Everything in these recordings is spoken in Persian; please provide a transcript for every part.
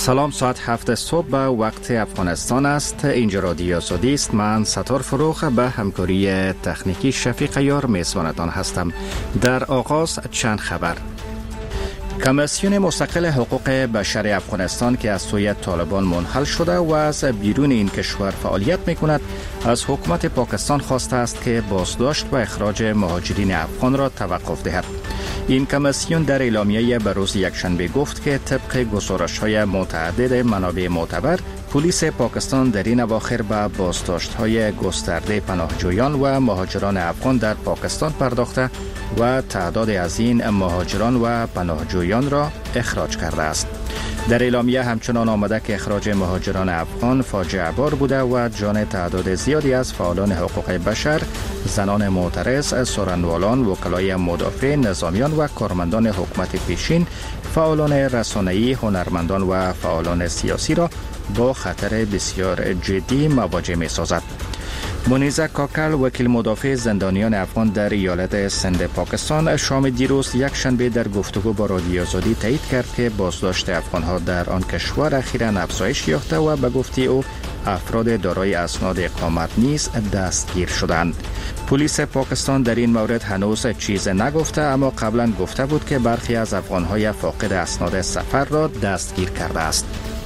سلام، ساعت 7 صبح به وقت افغانستان است. اینجا رادیو آزادی است. من ستار فروغ به همکاری تکنیکی شفیق یار میزبانتان هستم. در آغاز چند خبر. کمیسیون مستقل حقوق بشر افغانستان که از سوی طالبان منحل شده و از بیرون این کشور فعالیت میکند، از حکومت پاکستان خواسته است که بازداشت و اخراج مهاجرین افغان را توقف دهد. این کمیسیون در اعلامیه به روز یکشنبه گفت که طبق گزارش‌های متعدد منابع معتبر، پلیس پاکستان در این اواخر به بازداشت‌های گسترده پناهجویان و مهاجران افغان در پاکستان پرداخته و تعداد از این مهاجران و پناهجویان را اخراج کرده است. در اعلامیه همچنان آمده که اخراج مهاجران افغان فاجعه بار بوده و جان تعداد زیادی از فعالان حقوق بشر، زنان معترض، سخنرانان، وکلای مدافع، نظامیان و کارمندان حکومت پیشین، فعالان رسانه‌ای، هنرمندان و فعالان سیاسی را با خطر بسیار جدی مواجه می‌سازد. منیزه کاکل، وکیل مدافع زندانیان افغان در ایالت سند پاکستان، شام دیروز یکشنبه در گفتگو با رادیو آزادی تایید کرد که بازداشت افغان‌ها در آن کشور اخیراً افزایش یافته و به گفته او افراد دارای اسناد اقامت نیز دستگیر شدند. پلیس پاکستان در این مورد هنوز چیز نگفته، اما قبلا گفته بود که برخی از افغان‌های فاقد اسناد سفر را دستگیر کرده است.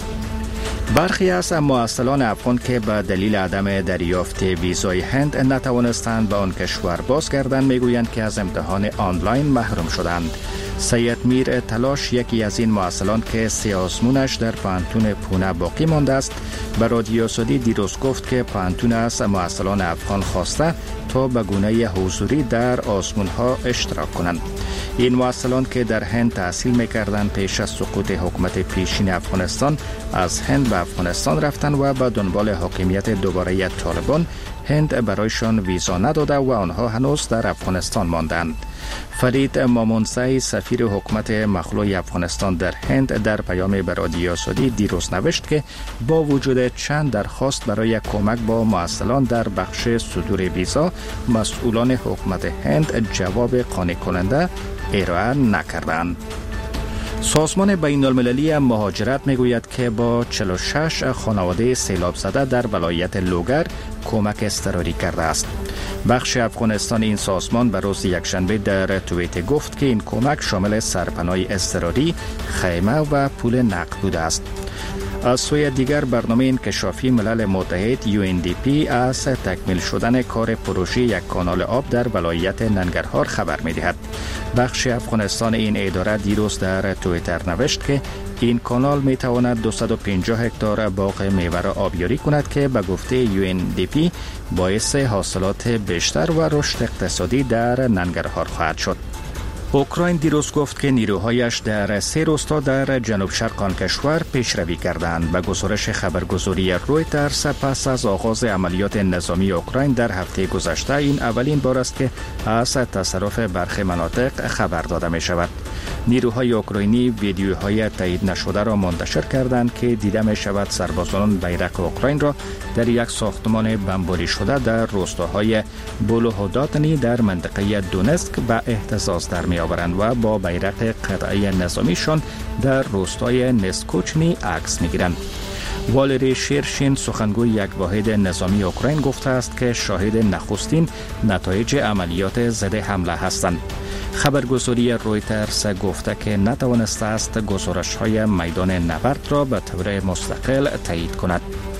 برخی از معسلان افغان که به دلیل عدم دریافت ویزای هند نتوانستند به آن کشور بازگردند میگویند که از امتحان آنلاین محروم شدند. سید میر تلاش، یکی از این معسلان که 3 آزمونش در پانتون پونه باقی مانده است، به رادیو آزادی دیروز گفت که پانتون از معسلان افغان خواسته تا به گونه حضوری در آزمونها اشتراک کنند. این معسلان که در هند تحصیل میکردند پیش از سقوط حکومت پیشین افغانستان از هند به افغانستان رفتند و به دنبال حاکمیت دوباره طالبان هند برایشان ویزا نداده و آنها هنوز در افغانستان ماندند. فرید مامونزی، سفیر حکومت مخلوع افغانستان در هند، در پیام به رادیو آزادی دیروز نوشت که با وجود چند درخواست برای کمک با معسلان در بخش صدور ویزا، مسئولان حکومت هند جواب قانع کننده ارائه نکردند. سازمان بین المللی مهاجرت میگوید که با 46 خانواده سیلاب زده در ولایت لوگر کمک اضطراری کرده است. بخش افغانستان این سازمان به روز یکشنبه در توییت گفت که این کمک شامل سرپناه اضطراری، خیمه و پول نقد بوده است. از سوی دیگر برنامه انکشافی ملل متحد UNDP از تکمیل شدن کار پروژه یک کانال آب در ولایت ننگرهار خبر می‌دهد. بخش افغانستان این اداره دیروز در توییتر نوشت که این کانال می‌تواند 250 هکتار باغ میوه را آبیاری کند که به گفته UNDP باعث حاصلات بیشتر و رشد اقتصادی در ننگرهار خواهد شد. اوکراین دیروز گفت که نیروهایش در 3 روستا در جنوب شرق آن کشور پیشروی کردند. به گزارش خبرگزاری رویترز، پس از آغاز عملیات نظامی اوکراین در هفته گذشته، این اولین بار است که از تصرف برخی مناطق خبر داده می شود. نیروهای اوکراینی ویدیوهای تایید نشده را منتشر کردند که دیده می شود سربازان بیرق اوکراین را در یک ساختمان بمباری شده در روستاهای بولوهوداتنی در منطقه دونسک به اهتزاز در می آورند و با بیرق قطعه نظامیشان در روستای نسکوچنی عکس می گیرند. والری شیرشین، سخنگوی یک واحد نظامی اوکراین، گفته است که شاهد نخستین نتایج عملیات ضد حمله هستند. خبرگزاری رویترز گفته که نتوانسته است گزارش‌های میدان نبرد را به طور مستقل تایید کند.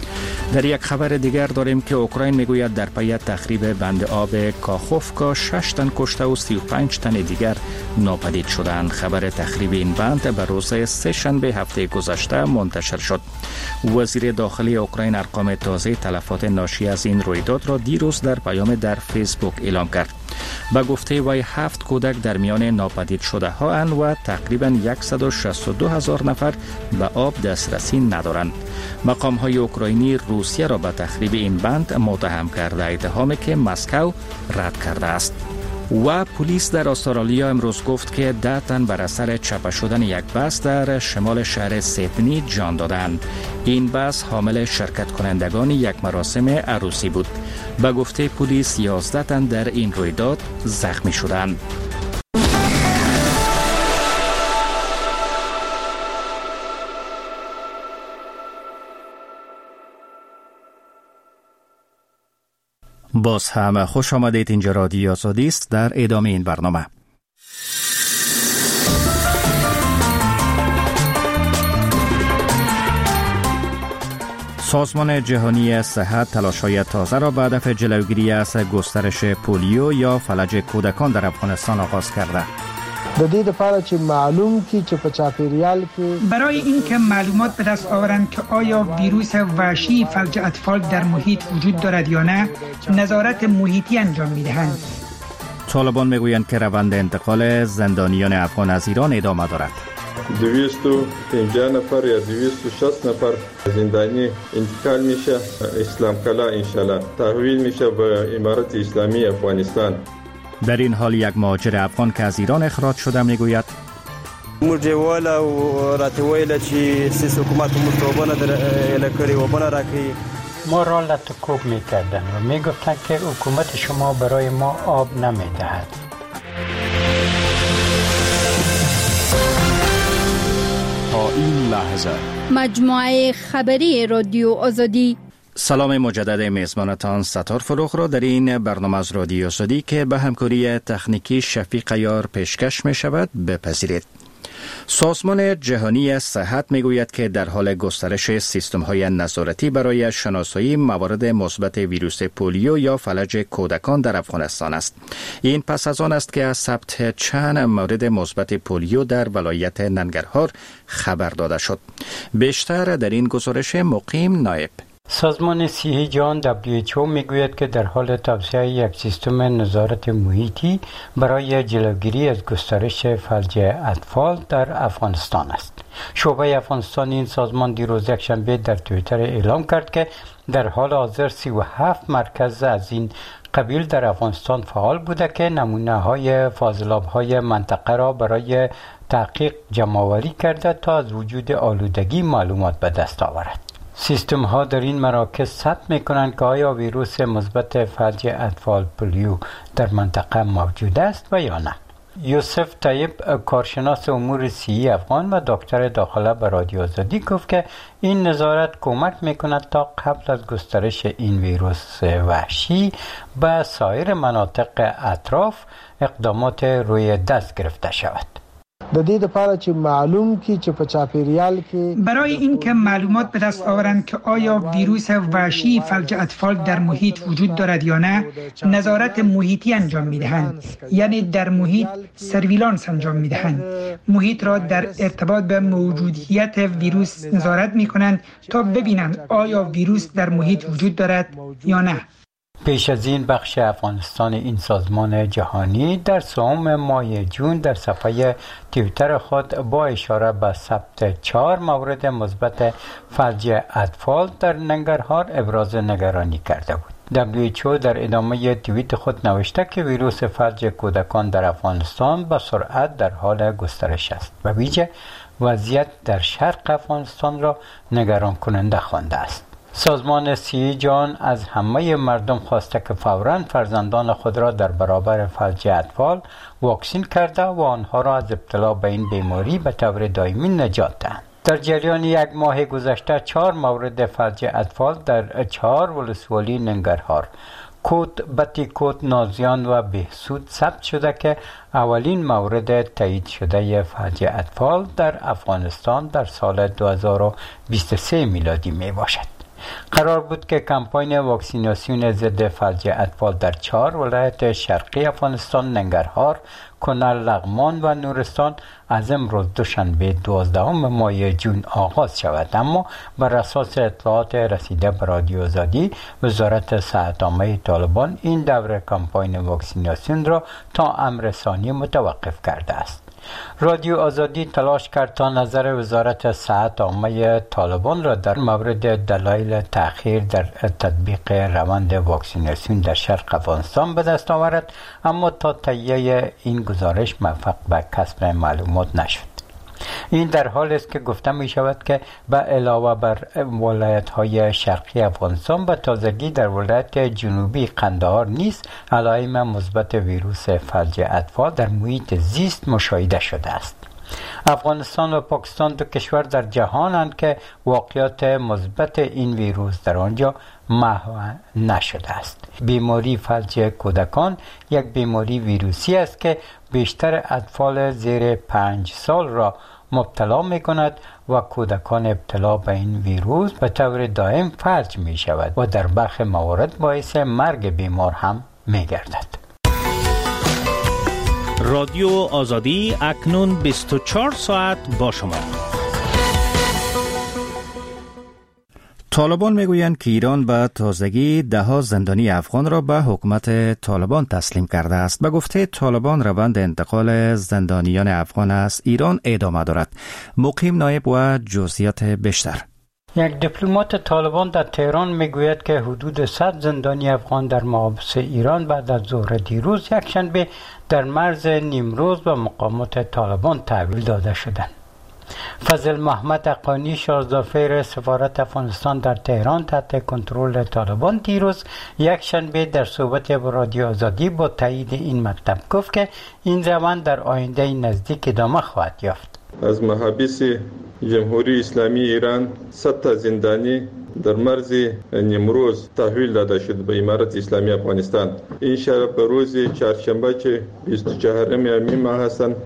در یک خبر دیگر داریم که اوکراین میگوید در پی تخریب بند آب کاخوفکا 6 تن کشته و 35 تن دیگر ناپدید شدند. خبر تخریب این بند به روز سه‌شنبه هفته گذشته منتشر شد. وزیر داخلی اوکراین ارقام تازه تلفات ناشی از این رویداد را دیروز در پیام در فیسبوک اعلام کرد. به گفته وی 7 کودک در میان ناپدید شده ها اند و تقریبا 162,000 نفر به آب دسترسی ندارند. مقام های اوکراینی روسیه را به تخریب این بند متهم کرده، اتهامی که مسکو رد کرده است. و پلیس در استرالیا امروز گفت که 10 تن بر اثر چپه شدن یک بس در شمال شهر سیدنی جان دادند. این بس حامل شرکت کنندگان یک مراسم عروسی بود. به گفته پلیس 11 تن در این رویداد زخمی شدند. باز هم خوش آمدید. اینجا رادیو آزادی است. در ادامه این برنامه سازمان جهانی صحت تلاش‌های تازه را به هدف جلوگیری از گسترش پولیو یا فلج کودکان در افغانستان آغاز کرده. د دې لپاره چې معلوم کی چې په چاپیریال کې برای اینکه معلومات به دست آورند که آیا ویروس وحشی فلج اطفال در محیط وجود دارد یا نه، نظارت محیطی انجام می‌دهند. طالبان میگویند که روند انتقال زندانیان افغان از ایران ادامه دارد. 250 نفر یا 260 نفر زندانی انتقال میشه اسلام کلا انشالله تحویل میشه به امارت اسلامی افغانستان. در این حال یک مهاجر افغان که از ایران اخراج شده میگوید مجوال و راتویل چې سیس حکومت مطلوبانه در الکری و بنا راکی ما را لطکوب میکردن و میگفتن که حکومت شما برای ما آب نمیدهد. تا این لحظه مجموعه خبری رادیو آزادی. سلام مجدد میزبانتان ستار فروغ را در این برنامه از رادیو آزادی که به همکاری تکنیکی شفیق یار پیشکش می شود بپذیرید. سازمان جهانی صحت می گوید که در حال گسترش سیستم های نظارتی برای شناسایی موارد مثبت ویروس پولیو یا فلج کودکان در افغانستان است. این پس از آن است که از ثبت چند مورد مثبت پولیو در ولایت ننگرهار خبر داده شد. بیشتر در این گزارش مقیم نایب. سازمان صحت جهان WHO میگوید که در حال توسعه یک سیستم نظارت محیطی برای جلوگیری از گسترش فلج اطفال در افغانستان است. شعبه افغانستان این سازمان دیروز یکشنبه در توییتر اعلام کرد که در حال حاضر 37 مرکز از این قبیل در افغانستان فعال بوده که نمونه‌های فاضلاب‌های منطقه را برای تحقیق جمع‌آوری کرده تا از وجود آلودگی معلومات به دست آورد. سیستم ها در این مراکز ثبت می کنند که آیا ویروس مثبت فلج اطفال پولیو در منطقه موجود است و یا نه. یوسف طیب کارشناس امور صحی افغان و دکتر داخله به رادیو آزادی گفت که این نظارت کمک می کند تا قبل از گسترش این ویروس وحشی به سایر مناطق اطراف اقدامات روی دست گرفته شود. د دې لپاره چې معلوم کی چې په چاپیریال کې برای اینکه معلومات به دست آورند که آیا ویروس وحشی فلج اطفال در محیط وجود دارد یا نه، نظارت محیطی انجام می‌دهند. یعنی در محیط سرویلانس انجام می‌دهند. محیط را در ارتباط به موجودیت ویروس نظارت می‌کنند تا ببینند آیا ویروس در محیط وجود دارد یا نه. پیش از این بخش افغانستان این سازمان جهانی در سوم ماه جون در صفحه توییتر خود با اشاره به ثبت 4 مورد مثبت فلج اطفال در ننگرهار ابراز نگرانی کرده بود. WHO در ادامه توییت خود نوشته که ویروس فلج کودکان در افغانستان با سرعت در حال گسترش است و ویژه وضعیت در شرق افغانستان را نگران کننده خوانده است. سازمان صحت جهان از همه مردم خواسته که فوراً فرزندان خود را در برابر فلج اطفال واکسین کرده و آنها را از ابتلا به این بیماری به طور دائمی نجات دهند. در جریان یک ماه گذشته 4 مورد فلج اطفال در 4 ولسوالی ننگرهار، کوت، بتی کوت، نازیان و بهسود ثبت شده که اولین مورد تایید شده فلج اطفال در افغانستان در سال 2023 میلادی می باشد. قرار بود که کمپاین واکسیناسیون ضد فلج اطفال در 4 ولایت شرقی افغانستان ننگرهار، کنر، لغمان و نورستان از امروز دوشنبه 12 ماه جون آغاز شود، اما بر اساس اطلاعات رسیده به رادیو آزادی وزارت صحت عامه طالبان این دوره کمپاین واکسیناسیون را تا امر ثانی متوقف کرده است. رادیو آزادی تلاش کرد تا نظر وزارت صحت عامه طالبان را در مورد دلایل تأخیر در تطبیق روند واکسیناسیون در شرق افغانستان به دست آورد، اما تا تهیه این گزارش موفق به کسب معلومات نشد. این در حالی است که گفته می شود که به علاوه بر ولایت‌های شرقی افغانستان به تازگی در ولایت جنوبی قندهار نیز علائم مثبت ویروس فلج اطفال در محیط زیست مشاهده شده است. افغانستان و پاکستان دو کشور در جهانند که واقعیت مثبت این ویروس در آنجا محو نشده است. بیماری فلج کودکان یک بیماری ویروسی است که بیشتر اطفال زیر 5 سال را مبتلا می کند و کودکان ابتلا به این ویروس به طور دائم فلج می شود و در برخی موارد باعث مرگ بیمار هم می گردد. رادیو آزادی اکنون 24 ساعت با شما. طالبان میگویند که ایران به تازگی 10 زندانی افغان را به حکومت طالبان تسلیم کرده است. به گفته طالبان روند انتقال زندانیان افغان از ایران ادامه دارد. مقیم نایب و جزئیات بیشتر. یک دیپلمات طالبان در تهران میگوید که حدود 100 زندانی افغان در محابس ایران بعد از ظهر دیروز یکشنبه در مرز نیمروز به مقامات طالبان تحویل داده شدند. فضل محمد حقانی شارژدافیر سفارت افغانستان در تهران تحت کنترل طالبان دیروز یکشنبه در صحبت با رادیو آزادی با تایید این مطلب گفت که این روند در آینده نزدیک ادامه خواهد یافت. از محابس جمهوری اسلامی ایران 100 تا زندانی در مرز نیمروز تحویل داده شد به امارت اسلامی افغانستان. این شب به روز چهارشنبه که 24 می ماه هستند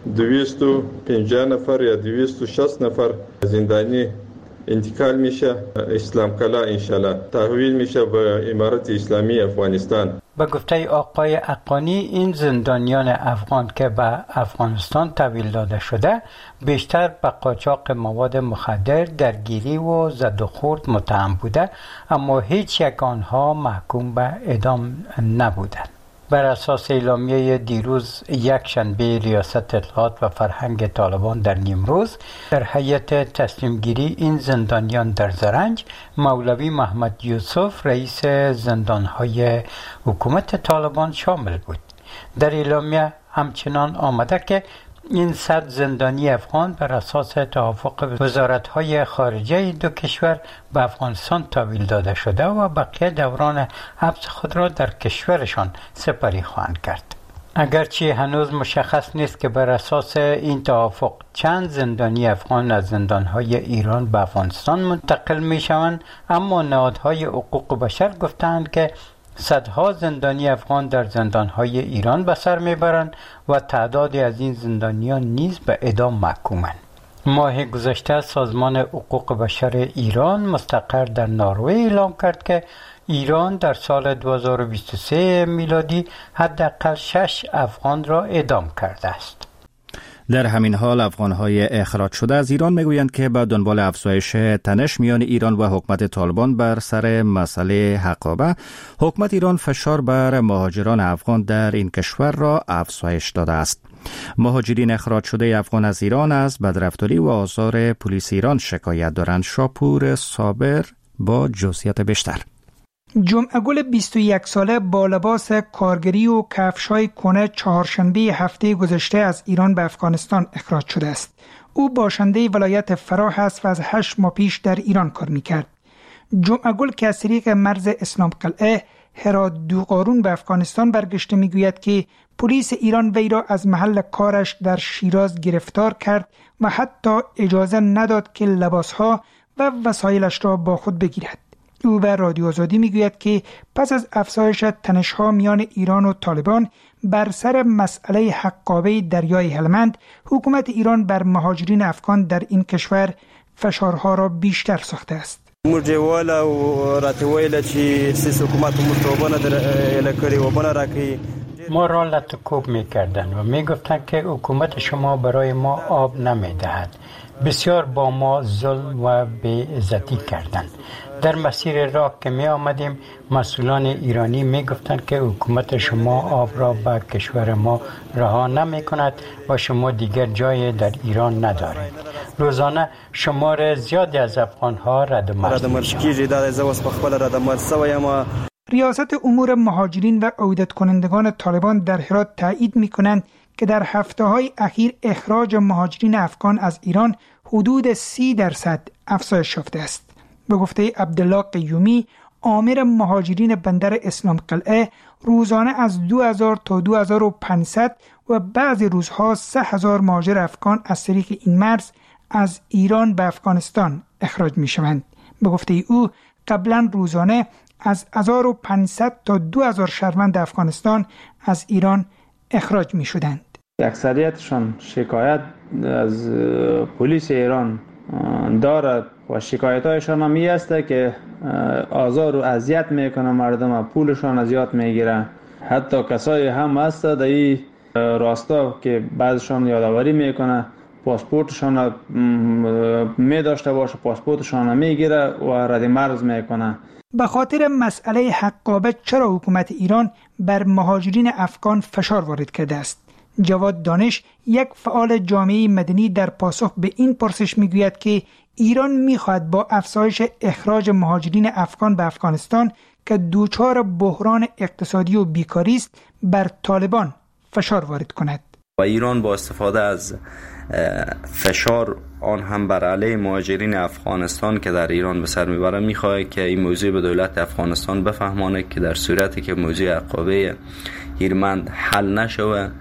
250 نفر یا 260 نفر زندانی انتقال میشه اسلام کلا انشالله تحویل میشه به امارت اسلامی افغانستان. به گفته آقای حقانی این زندانیان افغان که به افغانستان تحویل داده شده بیشتر به قاچاق مواد مخدر، درگیری و زد و خورد متهم بوده، اما هیچ یک آنها محکوم به اعدام نبودند. بر اساس اعلامیه دیروز یکشنبه ریاست اطلاعات و فرهنگ طالبان در نیمروز در هیئت تسلیمگیری این زندانیان در زرنج مولوی محمد یوسف رئیس زندانهای حکومت طالبان شامل بود. در اعلامیه همچنان آمده که این 100 زندانی افغان بر اساس توافق وزارت‌های خارجه دو کشور به افغانستان تحویل داده شده و بقیه دوران حبس خود را در کشورشان سپری خواهند کرد. اگرچه هنوز مشخص نیست که بر اساس این توافق چند زندانی افغان از زندان‌های ایران به افغانستان منتقل می‌شوند، اما نهادهای حقوق بشر گفتند که صدها زندانی افغان در زندان‌های ایران به سر میبرند و تعدادی از این زندانیان نیز به اعدام محکومند. ماه گذشته سازمان حقوق بشر ایران مستقر در نروژ اعلام کرد که ایران در سال 2023 میلادی حداقل 6 افغان را اعدام کرده است. در همین حال افغان‌های اخراج شده از ایران میگویند که به دنبال افزایش تنش میان ایران و حکومت طالبان بر سر مسئله حقابه، حکومت ایران فشار بر مهاجران افغان در این کشور را افزایش داده است. مهاجرین اخراج شده افغان از ایران از بدرفتاری و آزار پلیس ایران شکایت دارند. شاپور صابر با جزئیات بیشتر. جمعه گل 21 ساله با لباس کارگری و کفش‌های کهنه چهارشنبه هفته گذشته از ایران به افغانستان اخراج شده است. او باشنده ولایت فراه است و از 8 ماه پیش در ایران کار می‌کرد. جمعه گل که از طریق مرز اسلام قلعه هرات دوقارون به افغانستان برگشته میگوید که پلیس ایران وی را از محل کارش در شیراز گرفتار کرد و حتی اجازه نداد که لباسها و وسایلش را با خود بگیرد. او به رادیو آزادی میگوید که پس از افزایش تنش‌ها میان ایران و طالبان بر سر مسئله حقابه دریای هلمند، حکومت ایران بر مهاجرین افغان در این کشور فشارها را بیشتر ساخته است. مرجواله و راتویل چې سیس حکومت مستوبانه در الکری و بنا راکی ما را لطکوب می‌کردند و می‌گفتند که حکومت شما برای ما آب نمی‌دهد. بسیار با ما ظلم و بی‌عزتی کردند. در مسیر راه که می آمدیم مسئولان ایرانی می گفتند که حکومت شما آب را به کشور ما رها نمی کند و شما دیگر جای در ایران ندارید. روزانه شمار زیادی از افغان‌ها ردمرز ریاست امور مهاجرین و عودت کنندگان طالبان در هرات تایید می کنند که در هفته‌های اخیر اخراج مهاجرین افغان از ایران حدود 30% افزایش یافته است. به گفته عبدالله قیومی، آمر مهاجرین بندر اسلام قلعه، روزانه از 2000 تا 2500 و بعضی روزها 3000 مهاجر افغان از طریق این مرز از ایران به افغانستان اخراج می شوند. به گفته او قبلا روزانه از 1500 تا 2000 شهروند افغانستان از ایران اخراج می شدند. اکثریتشان شکایت از پلیس ایران دارد و شکایتایشان هم این است که آزار و اذیت میکنه مردم، پولشان زیاد میگیره. حتی کسایی هم هست در این راستا که بعضشان یادآوری میکنه پاسپورتشان می داشته باشه، پاسپورتشان میگیره و رد مرز میکنه. به خاطر مسئله حقابه چرا حکومت ایران بر مهاجرین افغان فشار وارد کرده است؟ جواد دانش، یک فعال جامعه مدنی، در پاسخ به این پرسش میگوید که ایران میخواهد با افزایش اخراج مهاجرین افغان به افغانستان که دوچار بحران اقتصادی و بیکاری است بر طالبان فشار وارد کند. و ایران با استفاده از فشار آن هم بر علیه مهاجرین افغانستان که در ایران به سر میبره میخواهد که این موضوع به دولت افغانستان بفهمانه که در صورتی که موضوع عقابه هیرمند حل نشوه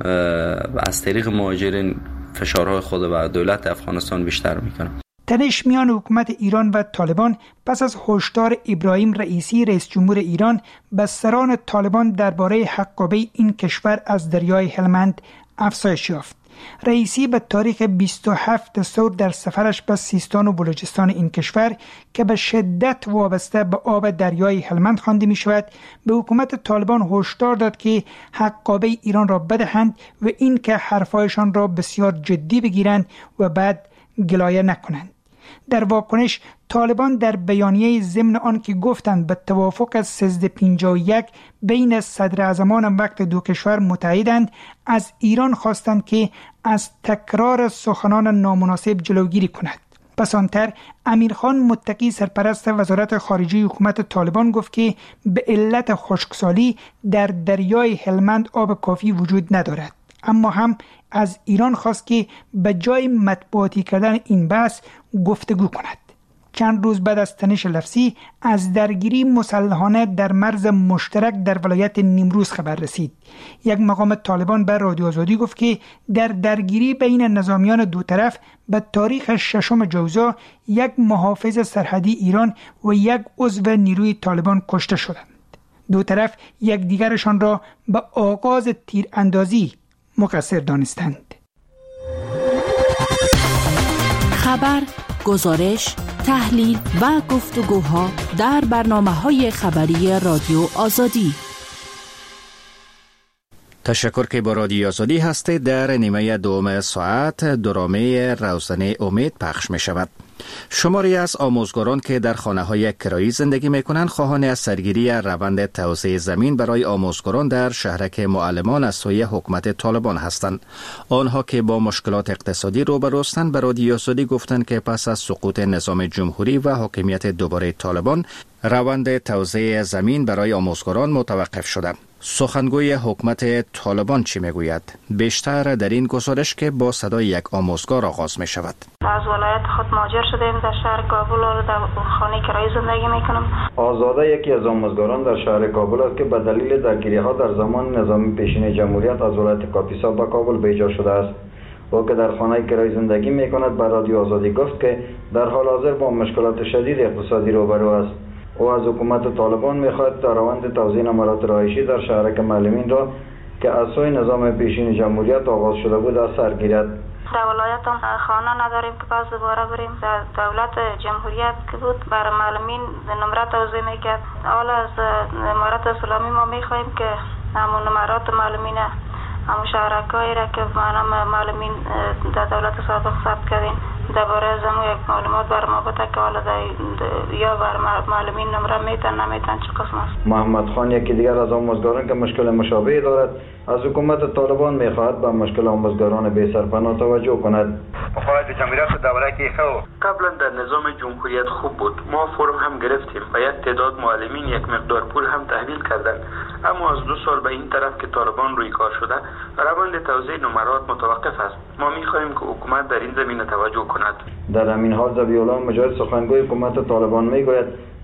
از طریق مهاجرین فشارهای خود بر دولت افغانستان بیشتر میکنه. تنش میان حکومت ایران و طالبان پس از هشدار ابراهیم رئیسی رئیس جمهور ایران به سران طالبان درباره حقابه این کشور از دریای هلمند افزایش یافت. رئیسی به تاریخ 27 ثور در سفرش به سیستان و بلوچستان این کشور که به شدت وابسته به آب دریای هلمند خوانده می شود به حکومت طالبان هشدار داد که حقابه ایران را بدهند و این که حرفایشان را بسیار جدی بگیرند و بعد گلایه نکنند. در واکنش طالبان در بیانیه ضمن آن که گفتند به توافق از 1351 بین صدراعظمان وقت دو کشور متحدند، از ایران خواستند که از تکرار سخنان نامناسب جلوگیری کند. پس آنتر امیرخان متقی سرپرست وزارت خارجه حکومت طالبان گفت که به علت خشکسالی در دریای هلمند آب کافی وجود ندارد، اما هم از ایران خواست که به جای مطبوعاتی کردن این بحث گفتگو کند. چند روز بعد از تنش لفظی از درگیری مسلحانه در مرز مشترک در ولایت نیمروز خبر رسید. یک مقام طالبان به رادیو آزادی گفت که در درگیری بین نظامیان دو طرف به تاریخ 6 جوزا یک محافظ سرحدی ایران و یک عضو نیروی طالبان کشته شدند. دو طرف یکدیگرشان را به آغاز تیراندازی مقصر دانستند. خبر، گزارش، تحلیل و گفتگوها در برنامه‌های خبری رادیو آزادی. تشکر که با رادیو آزادی هستید. در نیمه دوم ساعت درامه روزنه امید پخش می شود. شماری از آموزگاران که در خانه‌های کرایی زندگی می‌کنند خواهان از سرگیری روند توزیع زمین برای آموزگاران در شهرک معلمان از سوی حکومت طالبان هستند. آنها که با مشکلات اقتصادی روبروستند به رادیو آزادی گفتند که پس از سقوط نظام جمهوری و حاکمیت دوباره طالبان روند توزیع زمین برای آموزگاران متوقف شده. سخنگوی حکومت طالبان چی میگوید؟ بیشتر در این گزارش که با صدای یک آموزگار آغاز می شود. از ولایت خود مهاجر شدیم، در شهر کابل و در خانه کرایی زندگی میکنم. آزاده یکی از آموزگاران در شهر کابل است که به دلیل درگیری ها در زمان نظام پیشین جمهوریت از ولایت کاپیسا به کابل بیجا شده است. او که در خانه کرایی زندگی میکند به رادیو آزادی گفت که در حال حاضر با مشکلات شدید اقتصادی روبرو است. او از حکومت طالبان میخواهد تا روند توزیع نمرات رهایشی در شهرک معلمین را که از سوی نظام پیشین جمهوریت آغاز شده بود از سر گیرد. در ولایت خانه نداریم که پس دوباره بریم. در دولت جمهوریت که بود برای معلمین نمرات توزیع میکرد. حالا از امارت اسلامی ما میخواهیم که همون نمرات معلمین همون شهرکایی را که معلمین در دولت سابق ثبت کردیم درباره از همون یک معلومات بر ما بده که حالا یا بر معلمین نمره میتن نمیتن چه قسم است. محمد خان یکی دیگر از آموزگاران که مشکل مشابهی دارد از حکومت طالبان میخواهد به مشکل آموزگاران بی سرپناه توجه کند. مخالف جمهوریت دولتی خو قبلا در نظام جمهوریت خوب بود. ما فرم هم گرفتیم و یک تعداد معلمین یک مقدار پول هم تحویل کردند، اما از 2 سال به این طرف که طالبان روی کار شده روند توزیع نمرات متوقف است. ما میخواهیم که حکومت در این زمینه توجه کند. در همین حال ذبیح الله مجاهد سخنگوی حکومت طالبان میگوید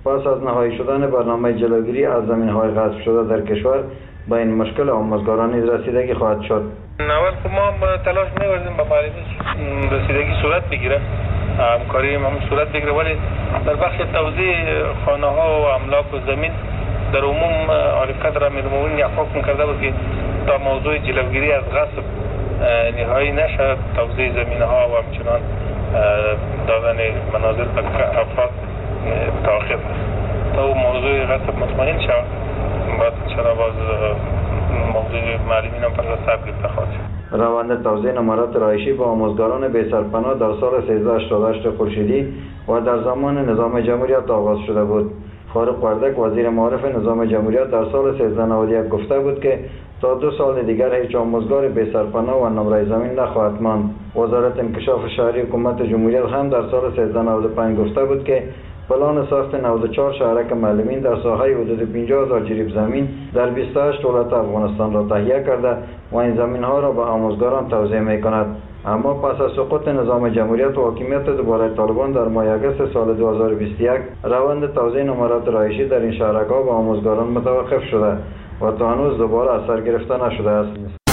پس از نهایی شدن برنامه جلوگیری از زمین‌های غصب شده در کشور به این مشکل آموزگاران نیز رسیدگی خواهد شد. اول که ما تلاش می‌کردیم به معلمی رسیدگی صورت بگیره، همکاری هم صورت بگیره، ولی در بخش توزیع خانه‌ها و املاک و زمین در عموم حرکت را می‌رمونیم یا حکم کرده بود که تا موضوع جلوگیری از غصب نهایی نشد، توزیع زمین‌ها و همچنان دادن منازل به افراد تأخیر تا موضوع غصب مطمئن شد. بعد چرا باز موضوع معلمین هم پر صبر بخواد. روند توزیع نمرات رهایشی با آموزگاران بی سرپناه در سال 1388 خورشیدی و در زمان نظام جمهوریت آغاز شده بود. فاروق وردک وزیر معارف نظام جمهوریت در سال 1391 گفته بود که تا 2 سال دیگر هیچ آموزگار بی سرپناه و نمره زمین نخواهد ماند. وزارت انکشاف شهری حکومت جمهوریت هم در سال 1395 گفته بود که پلان ساخت 94 شهرک معلمین در ساحه حدود 50,000 جریب زمین در 28 ولایت افغانستان را تهیه کرده و این زمین‌ها را به آموزگاران توزیع می‌کند. اما پس از سقوط نظام جمهوریت و حاکمیت دوباره طالبان در ماه اگست سال 2021 روند توزیع نمرات رهایشی در این شهرک‌ها به آموزگاران متوقف شده و تا هنوز دوباره از سر گرفته نشده است.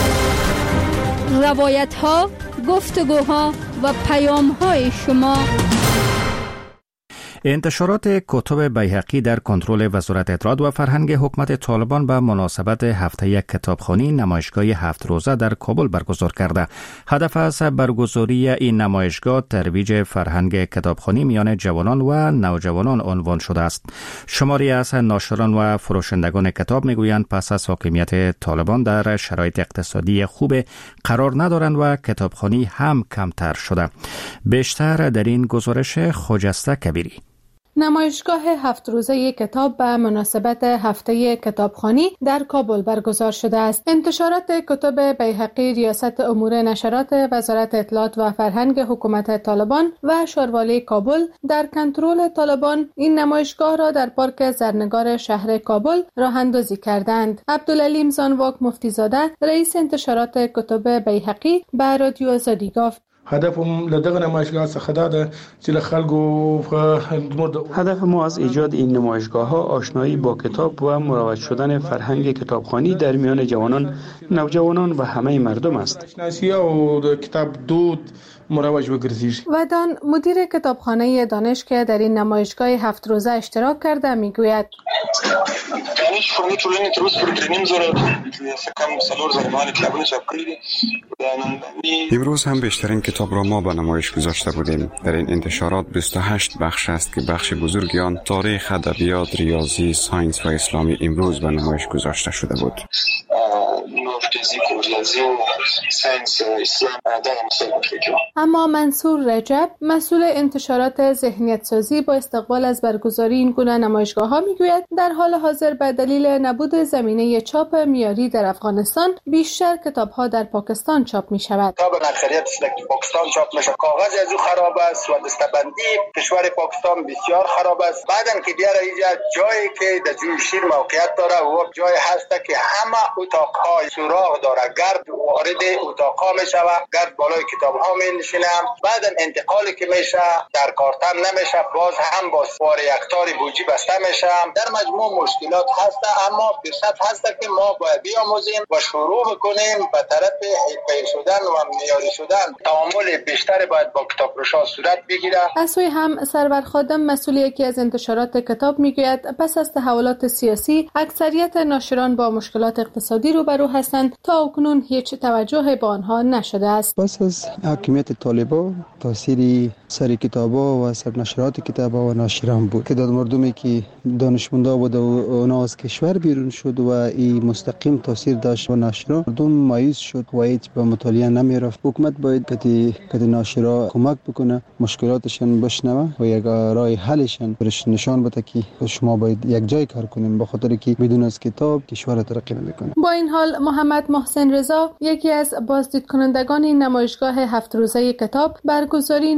روایت‌ها، گفتگوها و پیام‌های شما. انتشارات کتب بیهقی در کنترل وزارت اطلاعات و فرهنگ حکومت طالبان به مناسبت هفته کتابخوانی نمایشگاه 7 روزه در کابل برگزار کرده. هدف از برگزاری این نمایشگاه ترویج فرهنگ کتابخوانی میان جوانان و نوجوانان عنوان شده است. شماری از ناشران و فروشندگان کتاب میگویند پس از حاکمیت طالبان در شرایط اقتصادی خوب قرار ندارند و کتابخوانی هم کمتر شده. بیشتر در این گزارش خجسته کبیری. نمایشگاه 7 روزه کتاب به مناسبت هفته کتابخوانی در کابل برگزار شده است. انتشارات کتب بیهقی ریاست امور نشرات وزارت اطلاعات و فرهنگ حکومت طالبان و شاروالی کابل در کنترل طالبان این نمایشگاه را در پارک زرنگار شهر کابل راه اندازی کردند. عبدالعلیم زانواک مفتیزاده رئیس انتشارات کتب بیهقی به رادیو آزادی گفت هدفم لدغه نمایشگاه څخه دا ده چې له خلکو هدف ما از ایجاد این نمایشگاه‌ها آشنایی با کتاب و مروج شدن فرهنگ کتابخوانی در میان جوانان، نوجوانان و همه مردم است. شناسی او د کتاب دود مروج وګرځي. ودان مدیر کتابخانه دانش که در این نمایشگاه 7 روزه اشتراک کرده میگوید دانش فنی ټولنې تر اوسه پر 3.5 زره کم څلور زره کتابونه چاپ کړي دي. امروز هم بیشترین کتاب را ما به نمایش گذاشته بودیم. در این انتشارات 28 بخش است که بخش بزرگی آن تاریخ، ادبیات، ریاضی، ساینس و اسلامی امروز به نمایش گذاشته شده بود. اما منصور رجب مسئول انتشارات ذهنیت سازی با استقبال از برگزاری این گونه نمایشگاه ها میگوید در حال حاضر به دلیل نبود زمینه چاپ معیاری در افغانستان بیشتر کتاب ها در پاکستان چاپ می شود. کتاب اکثریت در پاکستان چاپ میشه، کاغذ از او خراب است و دستبندی کشور پاکستان بسیار خراب است. بعدن که بیاره اینجا جایی که در جوی شیر موقعیت داره و جای هست که همه اتاق‌های سوراخ داره، گرد وارد اتاق‌ها میشه، گرد بالای کتاب‌ها می‌نشینم، بعدن انتقالی که میشه در کارتن نمیشه، باز هم با سوار یکتار بوجی بسته میشه. در مجموع مشکلات هست، اما فرصت هست که ما باید بیاموزیم و شروع کنیم به طرف حرفه‌ای شدن و معیاری شدن. تعامل بیشتر باید با کتابفروشان صورت بگیره. از سوی هم سرور خادم مسئول یکی از انتشارات کتاب میگوید پس از تحولات سیاسی اکثریت ناشران با مشکلات اقتصادی روبرو هستند، تا اکنون هیچ توجه به آنها نشده است. پس از حاکمیت طالبان تاثیر سر کتابا و سر نشرات کتابا و ناشران بود که در مردمی که دانشمندا بود و اونا از کشور بیرون شد و این مستقیم تاثیر داشت و ناشران مردم مایوس شد و هیچ به مطالعه نمیرفت. حکومت باید که ناشرا کمک بکنه، مشکلاتشان بشنوه و یک راه حلشان برش نشان بده که شما باید یک جای کار کنیم، به خاطر که بدون از کتاب کشور ترقی نمیکنه. با این حال محمد محسن رضا یکی از بازدید کنندگان این نمایشگاه 7 روزه کتاب برگزاری این گونه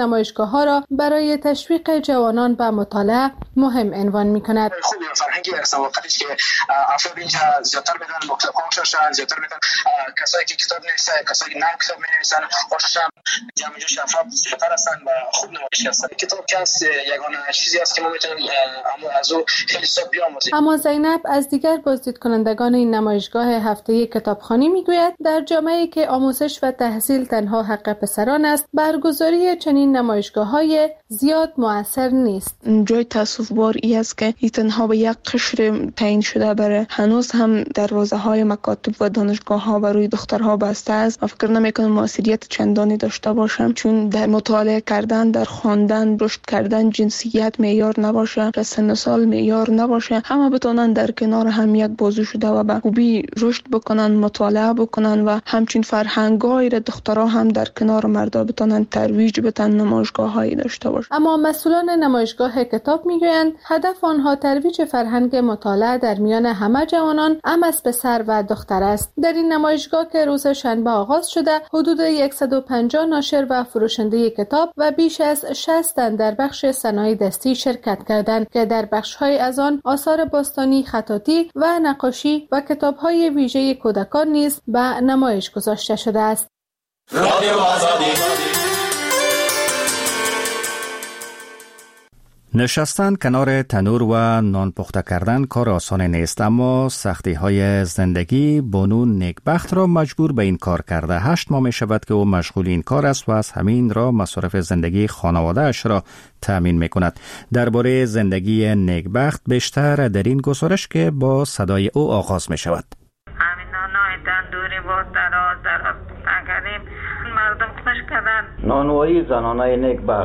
نمایشگاه‌ها را برای تشویق جوانان به مطالعه مهم عنوان می‌کند. خوب فرهنگی هستن وقتی که افراد اینجا زیادتر می‌دونن با کتاب‌ها آشنا زیادتر می‌دونن کسایی که کتاب نویسن کسایی که نام کتاب می‌نویسن آشنا جمع جوش افراد زیادتر هستن و خوب نمایش هستن. کتاب کس یگانه چیزی است که ما می‌تونیم از او خیلی ساب بیاموزیم. اما زینب از دیگر بازدید کنندگان این نمایشگاه هفته کتابخوانی میگوید در جامعه‌ای که آموزش و تحصیل تنها حق پسران است برگزاری چنین نمایشگاه‌های زیاد مؤثر نیست. جای تأسف‌بار ای است که این تنها به یک قشر تعیین شده بره. هنوز هم دروازه‌های مکاتب و دانشگاه‌ها بر روی دخترها بسته است. من فکر نمی‌کنم موثریت چندانی داشته باشم چون در مطالعه کردن، در خواندن، رشد کردن جنسیت معیار نباشه، سن سال معیار نباشه. همه بتونن در کنار هم یک بازو شده و به خوبی رشد بکنن، مطالعه بکنن و همچین فرهنگ‌هایی را دخترها هم در کنار مردا بتونن ترویج بدن، نمایشگاه‌هایی داشته باشن. اما مسئولان نمایشگاه کتاب میگویند هدف آنها ترویج فرهنگ مطالعه در میان همه جوانان، ام از پسر و دختر است. در این نمایشگاه که روز شنبه آغاز شده، حدود 150 ناشر و فروشنده کتاب و بیش از 60 تن در بخش صنایع دستی شرکت کردند که در بخش‌های از آن آثار باستانی، خطاطی و نقاشی و کتاب‌های ویژه کودکان نیز به نمایش گذاشته شده است. رادیو آزادی. نشستن کنار تنور و نان پخته کردن کار آسان نیست، اما سختی های زندگی بانو نیکبخت را مجبور به این کار کرده. 8 ماه می شود که او مشغول این کار است و از همین را مصارف زندگی خانواده اش را تأمین می کند. درباره زندگی نیکبخت بیشتر در این گزارش که با صدای او آغاز می شود. همین نانای تندوری با دراز کردیم مردم خوش کردن. نانوایی زنانه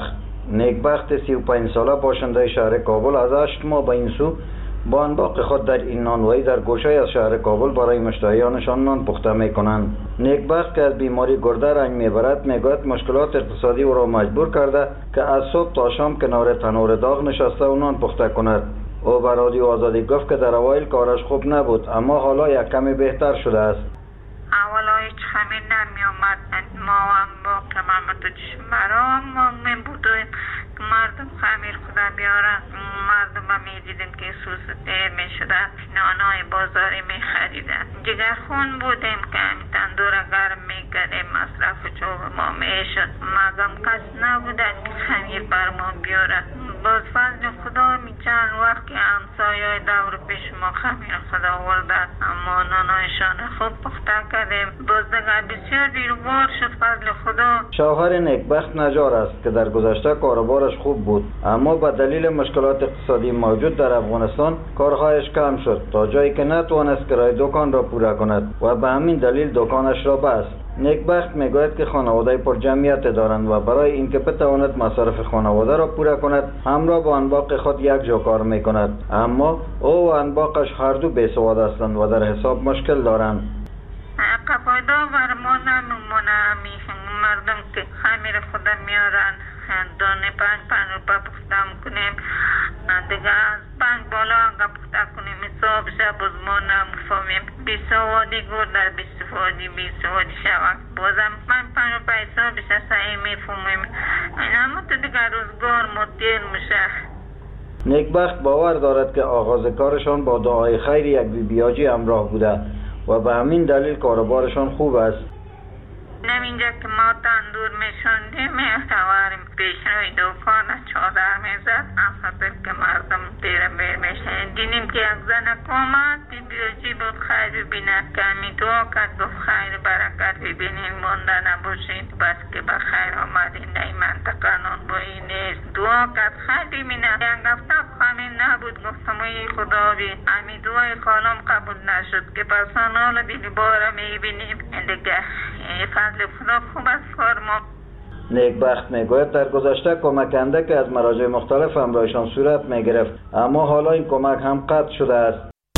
نیکبخت 35 ساله باشنده شهر کابل از 8 ماه به این سو با انباق خود در این نانوایی در گوشه از شهر کابل برای مشتریانشان نان پخته می کنند. نیکبخت که از بیماری گرده رنج میبرد میگوید مشکلات اقتصادی او را مجبور کرده که از صبح تا شام کنار تنور داغ نشسته و نان پخته کند. او به رادیو آزادی گفت که در اوایل کارش خوب نبود، اما حالا یک کمی بهتر شده است. اولا هیچ خمیر نمی آمد، ما هم با کمامت چشمرا ما می بودیم که مردم خمیر خدا بیارن. مردم هم می دیدیم که سوز دیر می شده، نانای بازاری می خریدن. جگرخون بودیم که همین تندور گرم می کردیم، مصرف چوب ما می شد. مگم کس نبودن که خمیر بر ما بیارن. باز فضل خدا می چند وقت که همسایه دور پیش ما خمیر خدا وردن، اما نانایشان خوب پخته کردیم. باز دیگر بسیار دیروار شد فضل خدا. شوهر نیکبخت نجار است که در گذشته کاروبارش خوب بود، اما به دلیل مشکلات اقتصادی موجود در افغانستان کارهایش کم شد تا جایی که نتوانست کرایه دکان را پوره کند و به همین دلیل دکانش را بست. نیکبخت میگوید که خانواده پر جمعیت دارند و برای اینکه بتواند مصارف خانواده را پوره کند همراه با انباق خود یک جا کار میکند، اما او و انباقش هر دو بیسواد هستند و در حساب مشکل دارند. قبایدا بر ما نمیمونه، مردم که خمیر خدا میارن دانه 5 روپه پخته میکنیم، دیگه از 5 بالا اگه پخته کنیم حساب شب باز ما نمیفهمیم. بیسوادی گور در بیسوادی شود بازم 5 روپه حساب شد صحیح میفهمیم. این همه تو دیگه روزگار مدیر میشه. نیکبخت باور دارد که آغاز کارشان با دعای خیر یک بیاجی همراه بوده و به همین دلیل کاروبارشان خوب است. اینجا که ما تندور میشوندیم میتواریم پیش روی دکان چادر میزد افضل که مردم دیر بیر میشه. دیدیم که یک زن کامد بیاجی بود خیر ببینه که همی دعا کرد گفت خیر برکت ببینیم مونده نباشید بس که بخیر آمدین در این منطقه نان بایی نیست. دعا کرد خیر ببینه یک هفته همین نبود گفتم ای خدا بی همی دعای خالم قبول نشد که پسان حال دیدی باره میبینیم دیگه فضل خدا خوب است فرما. نیکبخت میگوید در گذشته کمک که از مراجع مختلف همراهشان صورت میگرفت، اما حالا این کمک هم قطع شده است.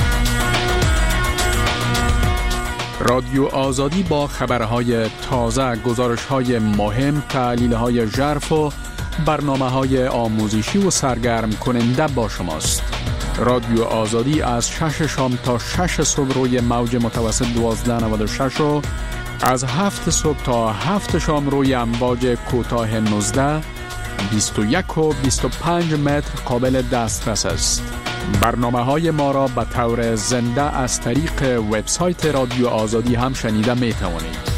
رادیو آزادی با خبرهای تازه، گزارش‌های مهم، تحلیل‌های ژرف و برنامه‌های آموزشی و سرگرم کننده با شماست. رادیو آزادی از 6 شام تا 6 صبح روی موج متوسط 1296 و از 7 صبح تا 7 شام روی امواج کوتاه 19 21 و 25 متر قابل دسترس است. برنامه‌های ما را به طور زنده از طریق وبسایت رادیو آزادی هم شنیده می توانید.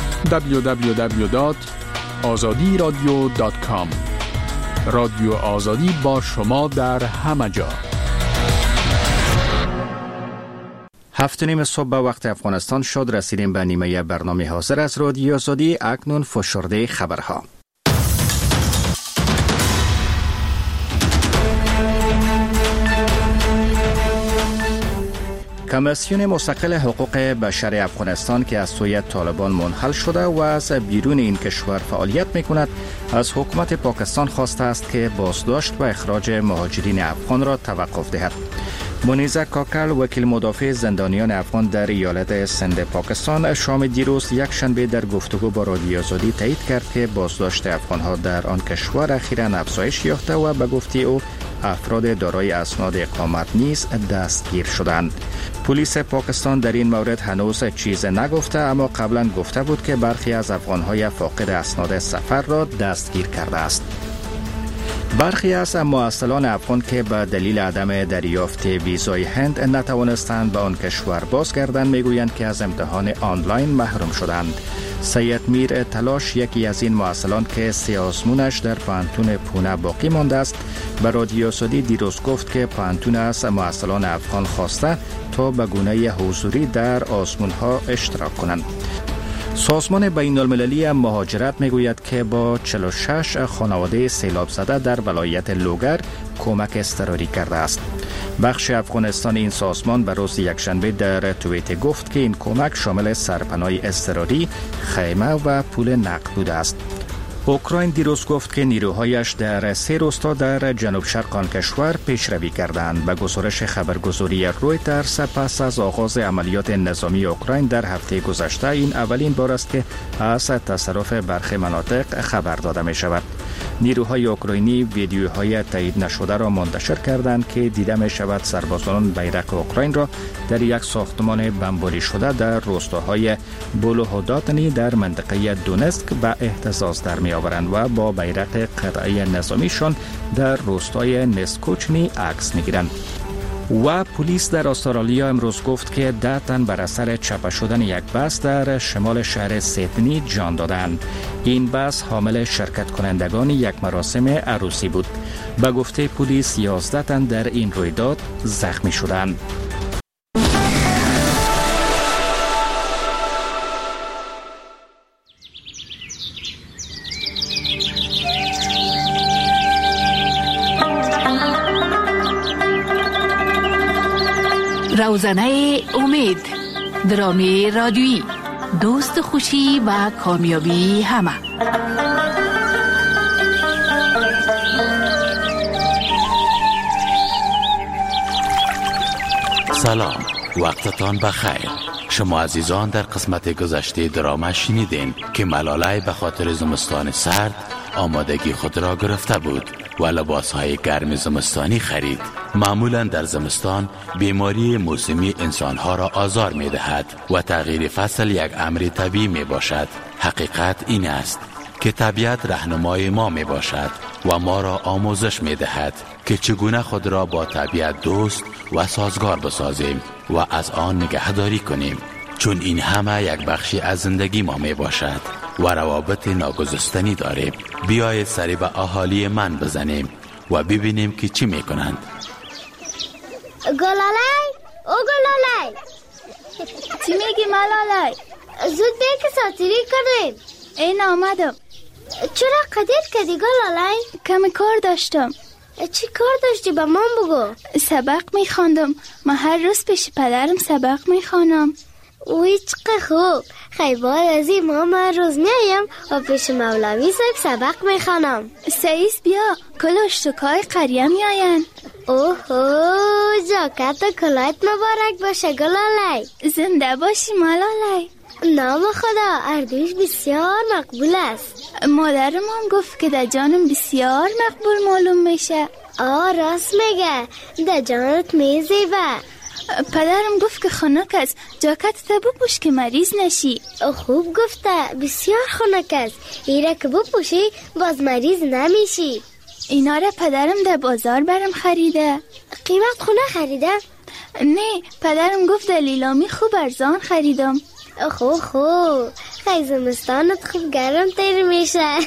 www.azadiradio.com. رادیو آزادی با شما در همه جا. 7:30 صبح به وقت افغانستان شد. رسیدیم به نیمه برنامه حاضر از رادیو آزادی. اکنون فشرده خبرها. کمیسیون مستقل حقوق بشر افغانستان که از سوی طالبان منحل شده و از بیرون این کشور فعالیت می‌کند، از حکومت پاکستان خواسته است که بازداشت و اخراج مهاجرین افغان را توقف دهد. منیزه کاکل، وکیل مدافع زندانیان افغان در ایالت سند پاکستان، شام دیروز یک شنبه در گفتگو با رادیو آزادی تایید کرد که بازداشت افغان‌ها در آن کشور اخیراً افزایش یافته و به گفته او افراد دارای اسناد اقامت نیز دستگیر شدند. پلیس پاکستان در این مورد هنوز چیز نگفته، اما قبلا گفته بود که برخی از افغان‌های فاقد اسناد سفر را دستگیر کرده است. برخی از معسلان افغان که به دلیل عدم دریافت ویزای هند نتوانستند به آن کشور بازگردند میگویند که از امتحان آنلاین محروم شدند. سید میر تلاش، یکی از این معسلان که 3 آزمونش در پانتون پونه باقی مانده است، به رادیو آزادی دیروز گفت که پانتون از معسلان افغان خواسته تا به گونه حضوری در آزمونها اشتراک کنند. سازمان بین المللی مهاجرت میگوید که با 46 خانواده سیلاب زده در ولایت لوگر کمک اضطراری کرده است. بخش افغانستان این سازمان به روز یکشنبه در توییت گفت که این کمک شامل سرپناه اضطراری، خیمه و پول نقد بوده است. اوکراین دیروز گفت که نیروهایش در 3 روستا در جنوب شرق آن کشور پیشروی کردند. به گزارش خبرگزاری رویترز، پس از آغاز عملیات نظامی اوکراین در هفته گذشته، این اولین بار است که از تصرف برخی مناطق خبر داده می شود. نیروهای اوکراینی ویدیوهای تایید نشده را منتشر کردند که دیده می شود سربازان بیرق اوکراین را در یک ساختمان بمباری شده در روستاهای بولوهوداتنی در منطقه دونسک به اهتزاز در می آورند و با بیرق قطعه نظامیشان در روستای نسکوچنی عکس می گیرند. و پلیس در استرالیا امروز گفت که 10 تن بر اثر چپه شدن یک بس در شمال شهر سیدنی جان دادند. این بس حامل شرکت کنندگان یک مراسم عروسی بود. به گفته پلیس 11 تن در این رویداد زخمی شدند. روزنه امید، درامی رادیویی، دوست خوشی و کامیابی همه. سلام، وقتتان بخیر. شما عزیزان در قسمت گذشته دراما شنیدین که ملاله به خاطر زمستان سرد آمادگی خود را گرفته بود و لباسهای گرم زمستانی خرید. معمولا در زمستان بیماری موسمی انسانها را آزار می دهد و تغییر فصل یک امر طبیعی می باشد. حقیقت این است که طبیعت رهنمای ما می باشد و ما را آموزش می دهد که چگونه خود را با طبیعت دوست و سازگار بسازیم و از آن نگهداری کنیم، چون این همه یک بخشی از زندگی ما می باشد و روابط ناگسستنی داریم. بیایید سری به اهالی من بزنیم و ببینیم که چی می کنند. گلالای، او گلالای، چی میگی ملالای؟ زود بیا که ساتیری کنیم. این آمدم. چرا قدیر کردی گلالای؟ کمی کار داشتم. چی کار داشتی به من بگو؟ سبق میخواندم. من هر روز پیش پدرم سبق میخوانم. اوی چقدر خوب. خیبار از این من روز میایم و پیش مولوی صاحب سبق میخوانم. سعیس بیا، کل اشتکای قریه میاین. اوهو، جاکت و کلایت مبارک باشه گلالای. زنده باشی ملالای. نام خدا، اردوش بسیار مقبول است. مادرم هم گفت که در جانم بسیار مقبول معلوم میشه. راست میگه، در جانت میزیبه. پدرم گفت که خنک است، جاکت تا بپوش که مریض نشی. خوب گفته، بسیار خنک است. ایره که بپوشی باز مریض نمیشی. اینا را پدرم در بازار برم خریده. قیمت خونه خریده؟ نه، پدرم گفت در لیلامی خوب ارزان خریدم. خوب خیلی زمستانت خوب گرم تیر میشه.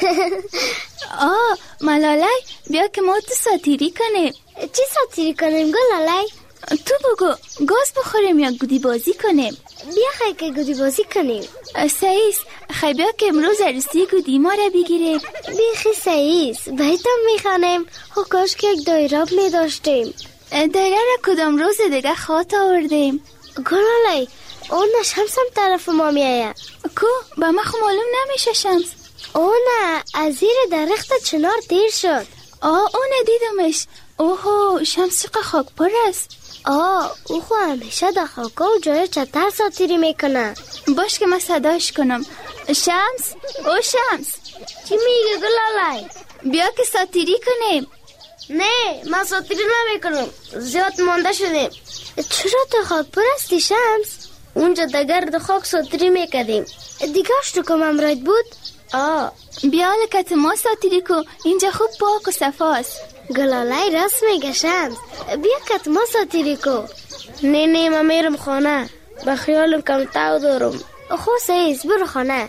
ملاله بیا که ما تو ساتیری کنیم. چی ساتیری کنیم گلاله؟ تو بگو، گاز بخوریم یا گودی بازی کنیم؟ بیا خیلی که گودی بازی کنیم. سعیس، خیلی بیا که امروز عروسی گودی ما را بگیریم. بیخی سعیس، بایتم میخوانیم. کاش که یک دایره میداشتیم. دایره را کدام روز دیگه خواهد آوردیم. گلاله اون شمس هم طرف ما میایه. کو؟ با ما خو معلوم نمیشه شمس. نه، از زیر درخت چنار دیر شد. اون دیدمش. اوه، شمس چقدر خاک پر است. او خو همیشه در خاکا و جای چتر ساتیری میکنه. باش که من صداش کنم. شمس، او شمس. چی میگه گلاله؟ بیا که ساتیری کنیم. نه، من ساتیری نمیکنم، زیاد مانده شدیم. چرا تو خاک پر استی شمس؟ اونجا در گرد خاک ساتیری میکردیم. دیگهش تو کم امراید بود؟ بیا لکت ما ساتیری کو، اینجا خوب پاک و صفاست. گلاله راست میگه شمس، بیا کت ما ساتیری کو. نه من میرم خانه، به خیالم کم تاو دارم. خو سعیس برو خانه.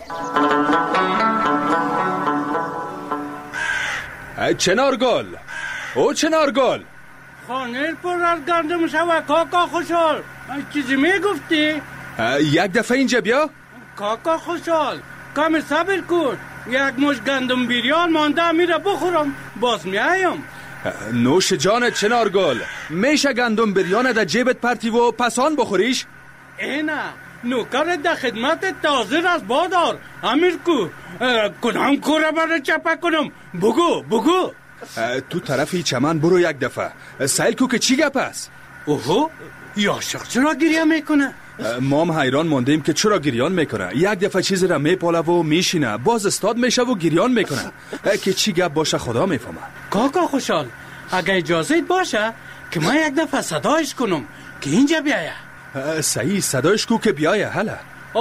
چنارگل، او چنارگل، خانه پر از گندم شوه. کاکا خوشحال، چیزی میگفتی؟ یک دفعه اینجا بیا. کاکا خوشحال، کم صبر کن، یک مش گندم بیریان مانده، میره بخورم باز میایم. نوش جانت چنارگل، میشه گندم بیریان در جیبت پرتی و پسان بخوریش؟ اینه نوکرت در خدمت تازه از بادار. امیر کو کدام کوره برای چپه کنم؟ بگو. تو طرفی چمن برو یک دفعه، سیل کو که چی گپ است؟ اوهو، یاشق چرا گریه میکنه؟ ما هم حیران موندیم که چرا گریان میکنه. یک دفعه چیزی را میپاله و میشینه، باز استاد میشه و گریان میکنه. که چی گپ باشه خدا میفهمه. کاکا خوشحال، اگه اجازه باشه که من یک دفعه صدایش کنم که اینجا بیایه. صحیح، صدایش کو که بیایه. هلا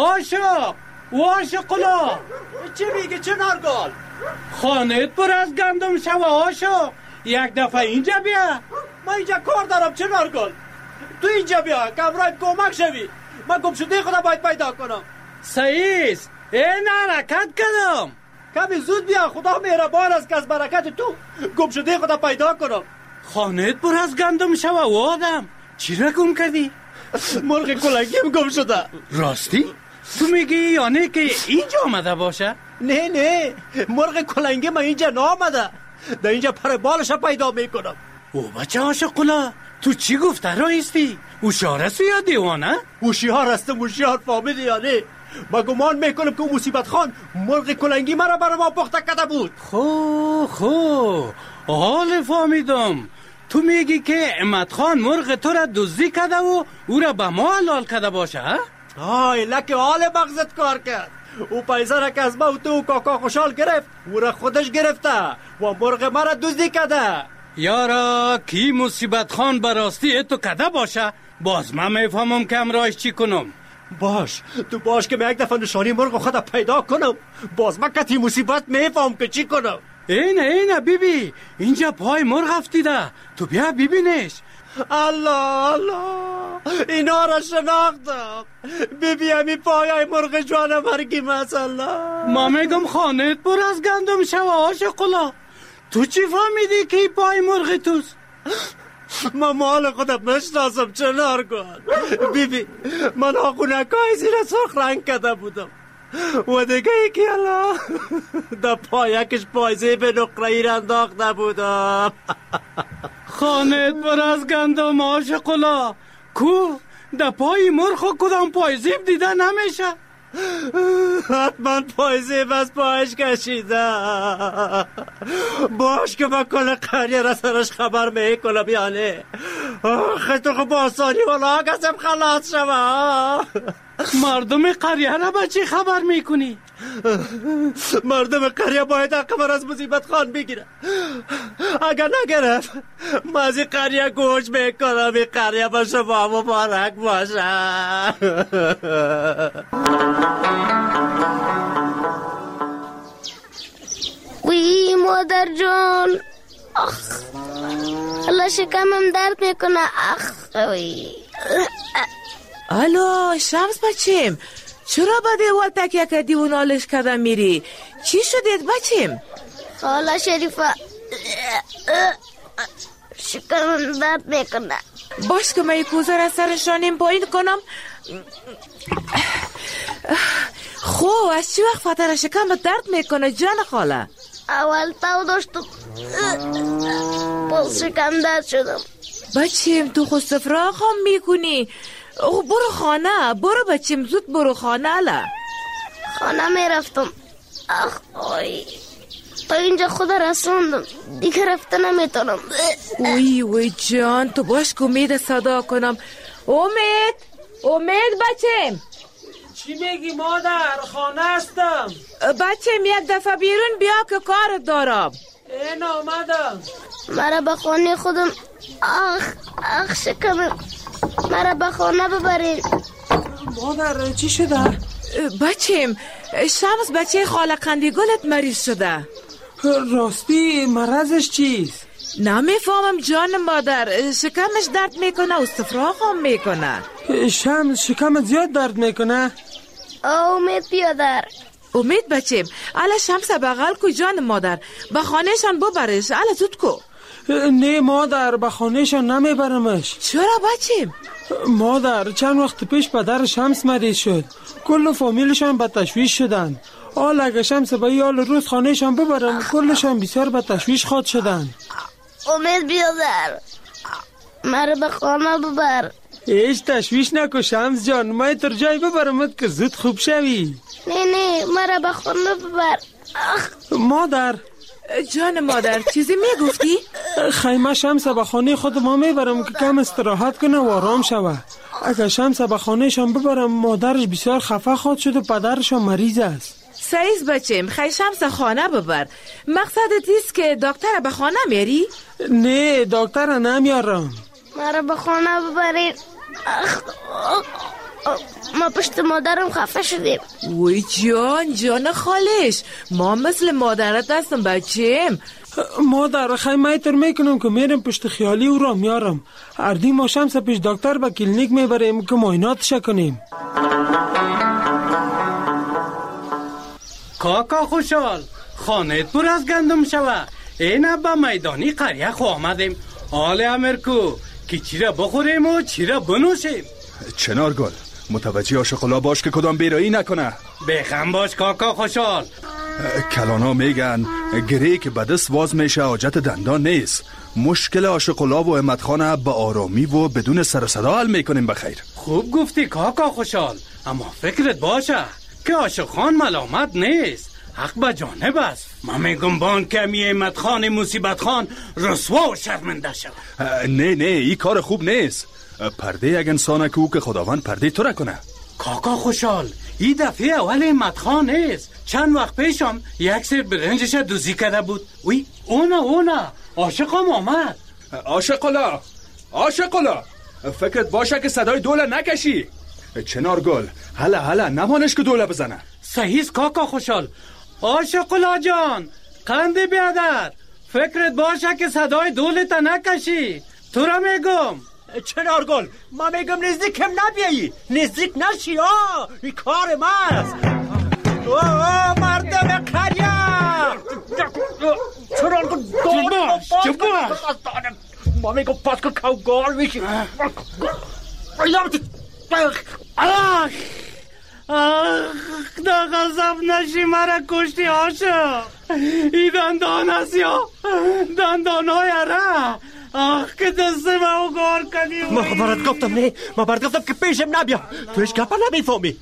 عاشق قلا، چی میگه چنارگل؟ خانهت پر از گندم شوه. عاشق یک دفعه اینجا بیا. من اینجا کار دارم چنارگل، تو اینجا بیا که امرایت کمک شوی. من گم شده خدا باید پیدا کنم. سعیس، این حرکت کردم. کمی زود بیا، خدا مهربان است که از برکت تو گم شده خدا پیدا کنم. خانهت پر از گندم شوه و آدم چی را گم کردی؟ مرغ کلنگیم گم شده. راستی؟ تو میگی یعنی که اینجا آمده باشه؟ نه، مرغ کلنگی من اینجا نامده، در اینجا پر بالش پیدا میکنم. او بچه عاشق قلا، تو چی گفته رایستی؟ هوشیار هستی یا دیوانه؟ هوشیار هستم، هوشیار فهمیدی یا نه؟ من گمان میکنم که مصیبت خان مرغ کلنگی مرا برای ما پخته کرده بود. خو حال فهمیدم. تو میگی که امت خان مرغ تو را دزدی کرده و او را به ما حلال کرده باشه؟ لکه حال مغزت کار کرد. او پیسه را که از ما و تو کاکا خوشحال گرفت، او را خودش گرفته و مرغ مرا دزدی کرده. یارا کی مصیبت خان براستی تو کده باشه، باز من میفهمم که امرایش چی کنم. تو باش که من یک دفعه نشانی مرغ خود پیدا کنم، باز من کتی مصیبت میفهم که چی کنم. اینه بیبی، اینجا پای مرغ افتیده، تو بیا ببینش. الله اینا را شناختم. بیبی همی پایای مرغ جوانه مرگی مثلا. ما میگم خانهت پر از گندم شوه. عاشق قلا، تو چی فهمیدی که پای مرغ توست؟ من مال خودم مشناسم چنارگل. بیبی من آقونکای زیر سرخ رنگ کرده بودم و دیگه یکی الله در پایکش پایزه به نقره‌ای را انداخته بودم. خانهت پر از گندم. عاشق قلا، کو در پای مرغ کدام پایزیب دیده نمیشه؟ حتما پایزیب از پایش کشیده. باش که من کل قریه را سرش خبر میکنم یا نه. تو خب آسانی والا کسیم خلاص شما. مردم قریه را با چی خبر میکنی؟ مردم قریه باید حق از مصیبت خان بگیره. اگر نگرفت من از این قریه گوش میکنم. این قریه با شما مبارک باشه. وی مادر جان، الله شکمم درد میکنه. وی الو شمس بچیم، چرا با دیوال تکیه کردی و نالش کردم میری؟ چی شدید بچیم؟ خاله شریفه شکمم درد میکنه. باش که من یک کوزه را سرشانیم پایین کنم. خب از چی وقت فتر شکم درد میکنه جان خاله؟ اول تاو داشتم باز شکم درد شدم. بچیم تو خود سفراغ هم میکنی؟ برو خانه، برو بچیم زود برو خانه. الا خانه میرفتم. تا اینجا خود رسوندم دیگه رفته نمیتونم. وی جان تو باش که امید صدا کنم. امید بچیم. چی میگی مادر؟ خانه هستم. بچیم یک دفعه بیرون بیا که کار دارم. این آمدم. مرا به خانه خودم. شکمم مرا به خانه ببرین. مادر چی شده؟ بچیم شمس بچه خاله قندیگلت مریض شده. راستی مرضش چیست؟ نمیفهمم جان مادر. شکمش درد میکنه و استفراغ هم میکنه. شمس شکمت زیاد درد میکنه؟ امید بیادر. امید بچیم الا شمس بغل کو جان مادر، به خانهشان ببرش. الا زود کو. نه مادر به خانهشان نمیبرمش. چرا بچیم؟ مادر چند وقت پیش پدر شمس مریض شد، کل فامیلشان به تشویش شدن. حال اگه شمس به یال روز خانهشان ببرم کلشان بسیار به تشویش خواد شدن. امید بیادر مرا به خانه ببر. هیچ تشویش نکن شمس جان، من تر جای ببرمت که زود خوب شوی. نه مرا به خانه ببر. مادر جان مادر چیزی میگفتی؟ خیمه شمس به خانه خود ما میبرم که کم استراحت کنه و آرام شوه. اگه شمس به خانهشان ببرم مادرش بسیار خفه خواهد شد و پدرشان مریض است. سعیز بچیم خیلی شمس خانه ببر. مقصدت ایست که دکتر به خانه میری؟ نه دکتر نمیارم. مرا به خانه ببرید. ما پشت مادرم خفه شدیم. وی جان خالش، ما مثل مادرت هستم بچیم. مادر خیمه تر میکنم که میرم پشت خیالی او را میارم. اردی ما شمس پیش دکتر به کلینیک میبریم که معایناتش کنیم. کاکا خوشحال، خانهت پر از گندم شوه. این با میدانی قریه خو آمدیم. حال امرکو که چی را بخوریم و چی را بنوشیم. چنارگل متوجه آشقلا باش که کدام بیرایی نکنه. بخم باش کاکا خوشحال. کلانا میگن گری که به دست واز میشه حاجت دندان نیست. مشکل آشقلا و امتخانه به آرامی و بدون سر صدا حل میکنیم. بخیر خوب گفتی کاکا خوشحال، اما فکرت باشه که عاشق خان ملامت نیست، حق به جانب است. من میگم بان کمی امت خان مصیبت خان رسوا و شرمنده شد. نه این کار خوب نیست. پرده یک انسانه که خداوند پرده تو را کنه. کاکا خوشحال این دفعه اول امت خان نیست. چند وقت پیشم یک سر برنجش دوزی کرده بود. وی اونا عاشقم آمد. عاشقلا فکرت باشه که صدای دوله نکشی. چنارگل هلا نمانش که دوله بزنه. صحیح کاکا خوشحال. عاشقلا جان قند بیادر، فکرت باشه که صدای دوله تا نکشی. تو را میگم. چنارگل ما میگم نزدیکم نبیایی، نزدیک نشی. این کار ماست. مردم قریه چنارگل جباش ما میگم پس که کوگال میشی. غضب نشی مرا کشتی عاشق. ای دندان است یا دندان های ره. که دست ما او گار کنی. ما برات گفتم که پیشم نبیا. تو هیچ گپا نمیفهمی.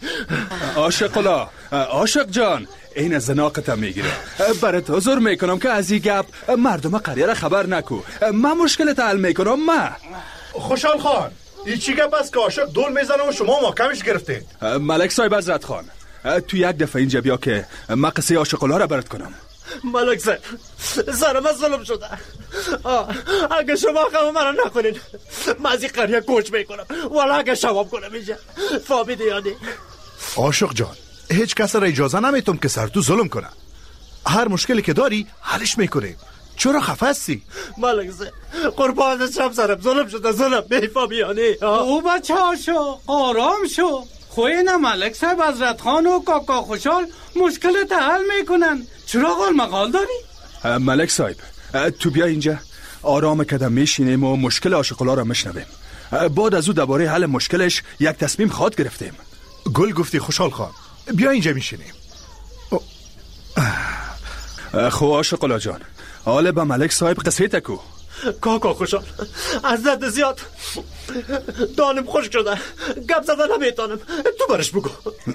عاشق جان این زناقت میگیره. برات حضور میکنم که از این گپ مردم قریه را خبر نکو. من مشکلت حل میکنم. خوشحال خان این چی گپ است که عاشق دول میزنه و شما محکمش گرفتید؟ ملک صاحب حضرت خان، تو یک دفعه اینجا بیا که من قصه عاشق‌ها را برات کنم. ملک صاحب سر من ظلم شده. اگه شما خواهم مرا نکنین من از این قریه کوچ میکنم ولی اگه شواب کنم اینجا فهمیدی یا نه؟ عاشق جان هیچ کس را اجازه نمیتم که سر تو ظلم کنه. هر مشکلی که داری حلش میکنیم. چرا خفه هستی؟ ملک صاحب قربان شم سرم ظلم شده ظلم میفهمی یا نه؟ او بچه ها شو آرام شو. خوینه ملک صاحب حضرت خان و کاکا خوشحال مشکلت حل میکنن. چرا قال مقال داری؟ ملک صاحب تو بیا اینجا آرام کدم میشینیم و مشکل عاشق‌ها را میشنویم. بعد از او درباره حل مشکلش یک تصمیم خود گرفتیم. گل گفتی خوشحال خان، بیا اینجا میشینیم. خو عاشق‌ها جان حالا به ملک صاحب قصه تکو. کاکا خوشحال از درد زیاد دانم خشک شده گپ زدن نمیتونم، تو برش بگو.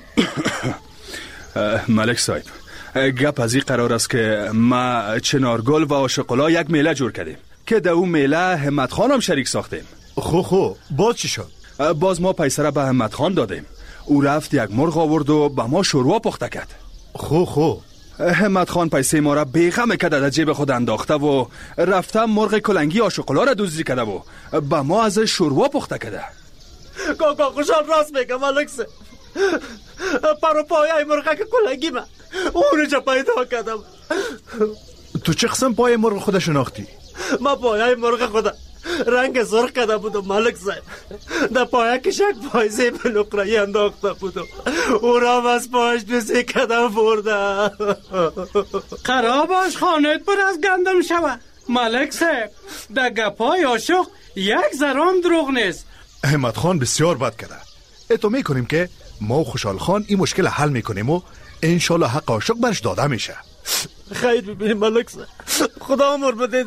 ملک صاحب گپ از این قرار است که ما چنارگل و عاشق‌ها یک میله جور کردیم که در اون میله همت خان هم شریک ساختیم. خو باز چی شد؟ باز ما پیسه را به همت خان دادیم. او رفت یک مرغ آورد و به ما شوروا پخته کرد. خو همت خان پیسه ما را بیغم کرده در جیب خود انداخته و رفته مرغ کلنگی عاشق‌ها را دزدی کرده و به ما از شوروا پخته کرده. کاکا خوشحال راست میگه ملک صاحب. پرو پایه مرغ کلنگی من اونجا پیدا کردم. تو چه قسم پای مرغ خود شناختی؟ من پایه مرغ خود رنگ سرخ کرده بودم ملک صاحب. در پایه کشک پایزه به نقره‌ای انداخته بودم او را از پایش بسی کردم برده. خراباش خانت پر از گندم شود. ملک صاحب در گپای عاشق یک ذرام دروغ نیست. همت خان بسیار بد کرده. اتو میکنیم که ما و خوشحال خان این مشکل حل میکنیم و انشالله حق عاشق برش داده میشه. خیر ببینیم ملک صاحب، خدا عمر بده.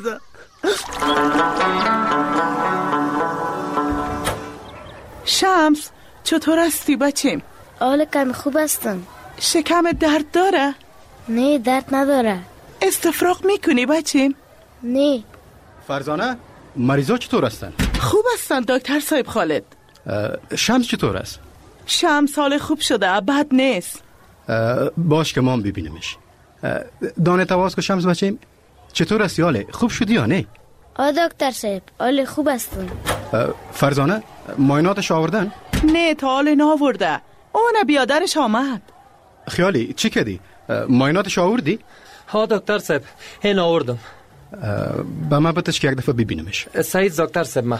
شمس چطور هستی بچیم؟ حال کمی خوب هستم. شکم درد داره؟ نه درد نداره. استفراغ میکنی بچیم؟ نه. فرزانه مریضا چطور هستن؟ خوب هستن دکتر صاحب خالد. شمس چطور است؟ شمس حال خوب شده بد نیست. باش که ما ببینیمش. دانه تواز که شمس بچیم چطور هستی؟ حاله خوب شدی یا نه؟ دکتر صاحب حال خوب هستم. فرزانه معایناتش آوردن؟ نه تا حال ناورده. اون بیادرش آمد. خیالی چی کردی؟ معایناتش آوردی؟ ها دکتر صاحب هین آوردم. با من بتش که یک دفعه ببینمش. سعید دکتر صاحب ما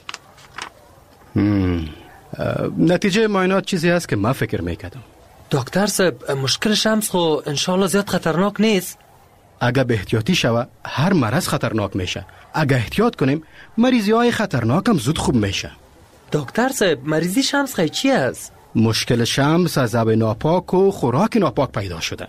نتیجه معاینات چیزی هست که من فکر میکردم. دکتر صاحب مشکل شمس خو انشالله زیاد خطرناک نیست. اگه به احتیاطی شوه هر مرض خطرناک میشه. اگه احتیاط کنیم مریضی های خطرناک هم زود خوب میشه. دکتر صاحب مریضی شمس خیلی چی است؟ مشکل شمس از آب ناپاک و خوراک ناپاک پیدا شده.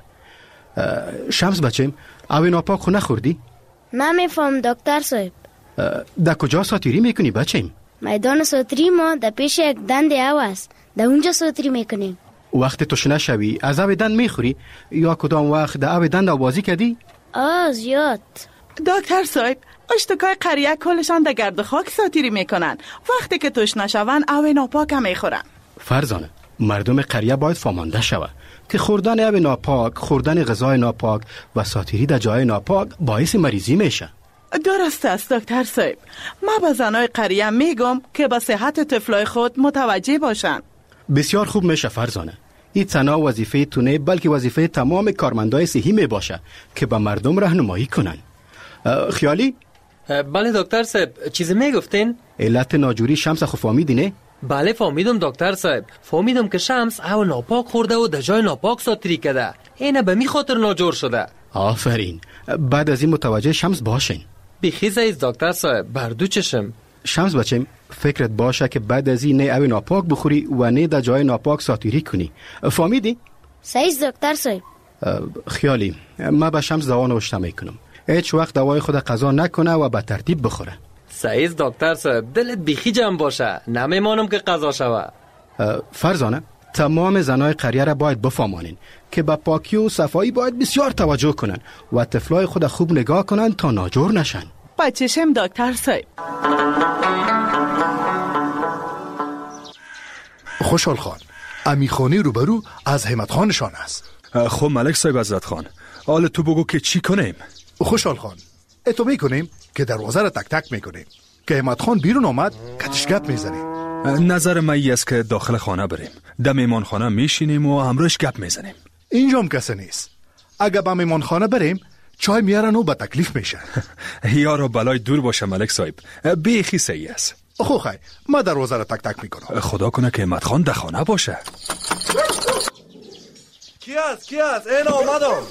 شمس بچیم آب ناپاک خو نخوردی؟ نمیفهم دکتر صاحب. در کجا ساتیری میکنی بچیم؟ میدان ساتری ما در پیش یک دند او است، در اونجا ساتری میکنیم. وقت تشنه شوی از آب دند میخوری یا کدام وقت در آب دند آوازی کردی؟ زیاد. دکتر صاحب اشتکای قریه کلشان در گرد خاک ساتیری میکنن. وقتی که تشنه شون آب ناپاک هم میخورن. فرزانه مردم قریه باید فامانده شوه که خوردن آب ناپاک، خوردن غذای ناپاک و ساتیری در جای ناپاک باعث مریضی میشه. درست است دکتر صاحب. ما به زنای قریه میگم که به صحت طفلای خود متوجه باشن. بسیار خوب میشه فرزانه. این تنها وظیفه تونه بلکه وظیفه تمام کارمندای صحی میباشه که به مردم راهنمایی کنن. خیالی؟ بله دکتر صاحب چیزی میگفتین؟ علت ناجوری شمس خو فهمیدی نه؟ بله فهمیدم دکتر صاحب. فهمیدم که شمس او ناپاک خورده و در جای ناپاک ساتری کرده. اینه به می خاطر ناجور شده. آفرین. بعد از این متوجه شمس باشین. بیخیز ایست دکتر صاحب بردو چشم. شمس بچم فکرت باشه که بعد از این نه او ناپاک بخوری و نه در جای ناپاک ساتیری کنی. فهمیدی؟ صحیح دکتر صاحب. خیالی ما به شمس دوا نوشته میکنم. هیچ وقت دوای خود قضا نکنه و به ترتیب بخوره. صحیح دکتر صاحب دلت بیخی جمع باشه. نمیمانم که قضا شوه. فرزانه تمام زنای قریه را باید بفهمانین که به پاکی و صفایی باید بسیار توجه کنن و طفلای خود خوب نگاه کنن تا ناجور نشن. بچشم دکتر صاحب. خوشحال خان، امیخانی روبرو از همت خانشان است. خب ملک صاحب عزت خان، حالا تو بگو که چی کنیم؟ خوشحال خان، اتو میکنیم که دروازه را تک تک میکنیم. که همت خان بیرون آمد کتش گپ میزنیم. نظر من ای است که داخل خانه بریم، در میمان خانه میشینیم و همراهش گپ میزنیم. اینجام کسی نیست. اگه با میمان خانه بریم چای میارن و با تکلیف میشه. یارو بلای دور باشه ملک صاحب، بیخی صحیح است. خو خی، ما دروازه را تک تک میکنم. خدا کنه که همت خان در خانه باشه. کی است؟ اینا آمدم.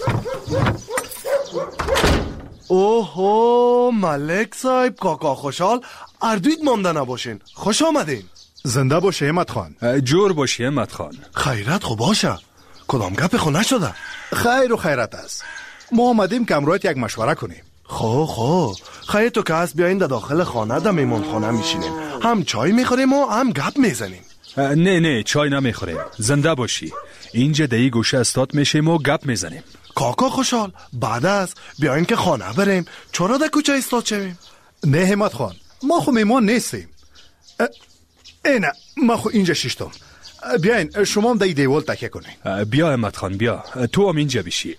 اوهو ملک صاحب، کاکا خوشحال، اردوید مانده نباشین. خوش آمدین. زنده باشه همت خان. جور باشه همت خان. خیرت خو باشه. کدام گپ خو نشده؟ خیر و خیرت است. ما آمدیم که امروز یک مشوره کنیم. خو خیر تو که هست بیاین در داخل خانه در میمان خانه میشینیم، هم چای میخوریم و هم گپ میزنیم. نه چای نمیخوریم، زنده باشی. اینجا دایی گوشه استاد میشیم و گپ میزنیم. کاکا خوشحال، بعد از بیاین که خانه بریم، چرا در کوچه استاد شویم؟ نه همت خان، ما خو میمان نیستیم. نه ما خو اینجا شیشتم. بیاین شما هم دای دیوال تکیه کنین. بیا همت خان بیا، تو هم اینجا بشی.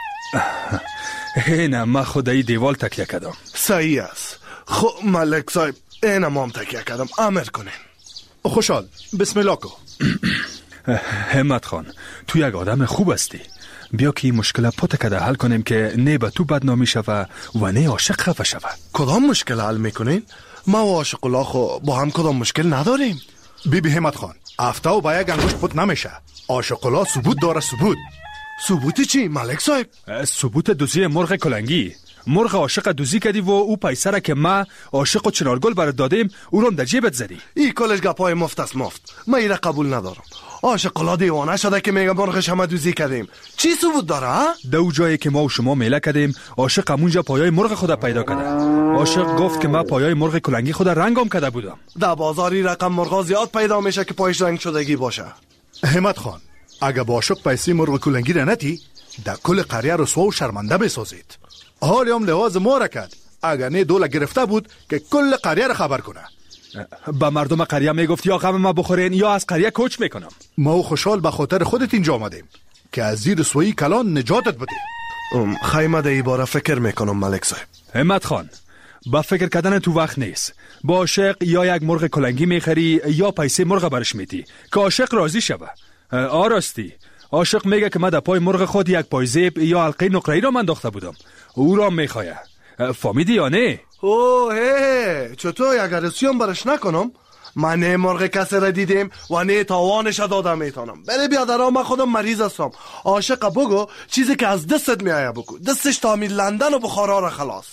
نه ما خدایی دیوال تکیه کردم. صحیح است. خب ملک صاحب، اینا ما هم تکیه کردم، امر کنین. خوشحال، بسم الله کو. همت خان، تو یک آدم خوب هستی. بیا که این مشکل پات کده حل کنیم که نه به تو بدنامی شوه و نه عاشق خفه شوه. کدام مشکل حل میکنین؟ ما و عاشق الله خو با هم کدام مشکل نداریم. بی همت خان، افته و با یک انگوش پت نمیشه. عاشق الله ثبوت داره. ثبوت چی ملک صاحب؟ ثبوت دوزی مرغ کلنگی. مرغ عاشق دوزی کردی و او پیسه را که ما عاشق و چنارگل برات دادیم او رو در جیبت زدی. این کلش گپای مفت است مفت. من ایره قبول ندارم. عاشق الله دیوانه شده که میگه مرغش همه دوزی کردیم. چی ثبوت داره ها؟ دو جایی که ما و شما میله کردیم عاشق همونجا پایای مرغ خود پیدا کرده. عاشق گفت که ما پایای مرغ کلنگی خود رنگام کرده بودم. در بازاری رقم مرغا زیاد پیدا میشه که پایش رنگ شدگی باشه. همت خان، اگه با عاشق پیسه مرغ کلنگی را نتی در کل قریه رسوا و شرمنده میسازید. حالی هم لحاظ ما را کرد. اگر نه دوله گرفته بود که کل قریه را خبر کنه. با مردم قریه میگفت یا غم ما بخورین یا از قریه کوچ میکنم. ما و خوشحال به خاطر خودت اینجا آمدیم که از زیر رسوایی کلان نجاتت بدیم. خیمه ده باره فکر میکنم ملک صاحب. همت خان، با فکر کردن تو وقت نیست. با عاشق یا یک مرغ کلنگی میخری یا پیسه مرغ برش میدی که عاشق راضی شوه. آراستی عاشق میگه که من در پای مرغ خود یک پایزیب یا حلقه نقره‌ای را انداخته بودم، او را میخواه. فهمیدی یا نه؟ اوه چطور یک رسیون برش نکنم؟ من نه مرغ کسی را دیدیم و نه تاوانش دادم میتونم. بله بیادرها، من خودم مریض هستم. عاشق بگو چیزی که از دستت میایه بگو. دستش تعمیر لندن و بخارا را خلاص.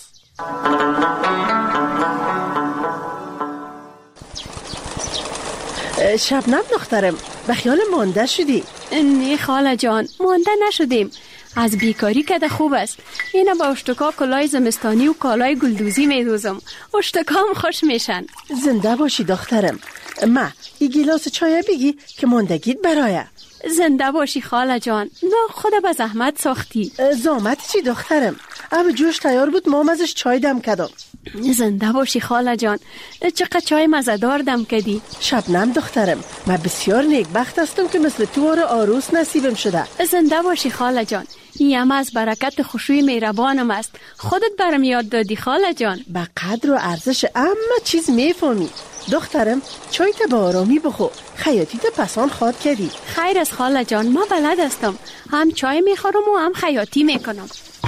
شبنم دخترم، به خیال مانده شدی؟ نه خاله جان، مانده نشدیم. از بیکاری که خوب است. اینا با اشتکا کلای زمستانی و کالای گلدوزی میدوزم. اشتکام خوش میشن. زنده باشی دخترم. ما ای گیلاس چای بگی که ماندگیت برایه. زنده باشی خاله جان. نه خدا به زحمت ساختی. زحمت چی دخترم؟ اب جوش تیار بود، ما ازش چای دم کردم. زنده باشی خاله جان. چقدر چای مزه‌دار دم کردی. شبنم دخترم، من بسیار نیکبخت هستم که مثل تو رو عروس نصیبم شده. زنده باشی خاله جان. این از برکت خوشوی مهربانم است. خودت برم یاد دادی خاله جان. به قدر و ارزش اما چیز میفهمی. دخترم چای تا با آرامی بخو، خیاطیت پسان خواد کردی. خیر از خاله جان، ما بلد هستم. هم چای میخورم و هم خیاطی میکنم.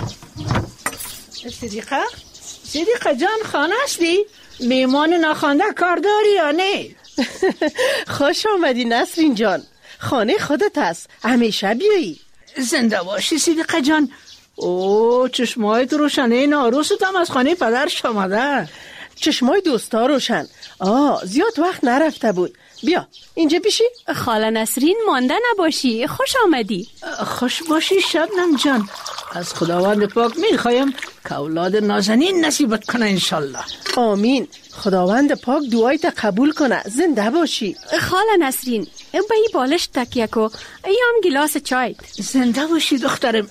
صدیقه جان، خانه هستی؟ میمان ناخوانده کار داری یا نه؟ خوش آمدی نسرین جان، خانه خودت هست، همیشه بیایی. زنده باشی صدیقه جان. اوه چشمایت روشنه، این عروست هم از خانه پدرش آمده. چشمای دوستا روشن. زیاد وقت نرفته بود. بیا اینجا بشی. خاله نسرین، مانده نباشی. خوش آمدی. خوش باشی شبنم جان. از خداوند پاک میخوایم که اولاد نازنین نصیبت کنه انشالله. آمین. خداوند پاک دعایت قبول کنه. زنده باشی. خاله نسرین، به این بالش تکیه کو. ای هم گلاس چای. زنده باشی دخترم.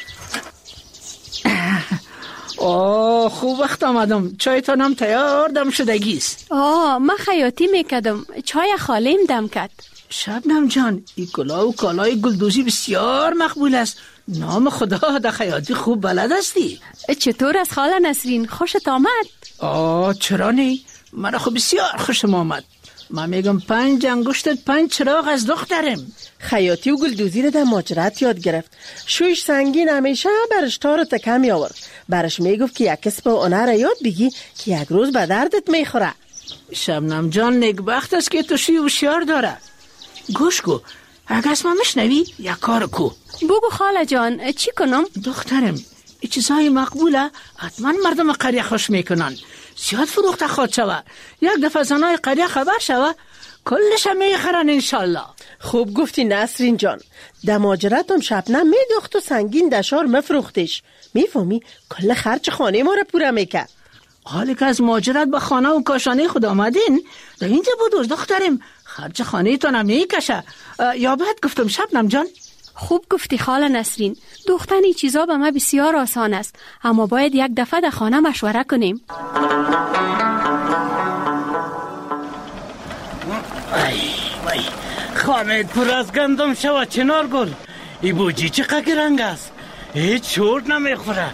خوب وقت آمدم. چایتانم تیار دم شدگیست. من خیاطی میکدم. چای خالیم دم کد. شبنم جان، این کلاه و کالای گلدوزی بسیار مقبول است. نام خدا در خیاطی خوب بلد هستی. چطور از خاله نسرین؟ خوشت آمد؟ چرا نی؟ من خب بسیار خوشم آمد. من میگم 5 انگشتت 5 چراغ از دخترم. خیاطی و گلدوزی رو در ماجرات یاد گرفت. شویش سنگین همیشه برش تار و تکه می آورد. برش میگفت که یک کسب و هنر یاد بگی که یک روز به دردت میخوره. شبنم جان نگبخت است که تو شی هوشیار داره. گوش کو، اگه اسمم میشنوی یک کار کو. بگو خاله جان، چی کنم؟ دخترم، این چیزای مقبوله حتما مردم قریه خوش میکنن. زیاد فروخته خواد شوه. یک دفعه زنای قریه خبر شوه کلش هم میخرن انشالله. خوب گفتی نسرین جان. در ماجراتم شبنم میدوخت و سنگین دشار مفروختش. میفهمی کل خرچ خانه ما را پوره میکرد. حالی که از ماجرات به خانه و کاشانه خود آمدین در اینجا بودوز دخترم، خرچ خانه تانم میکشه. یا بعد گفتم شبنم جان؟ خوب گفتی خاله نسرین. دوختن این چیزا به ما بسیار آسان است، اما باید یک دفعه در خانه مشوره کنیم. وای خانه پر از گندم شوه چنار گل. ای بوجی چقدر رنگ است، هیچ چورت نمیخوره.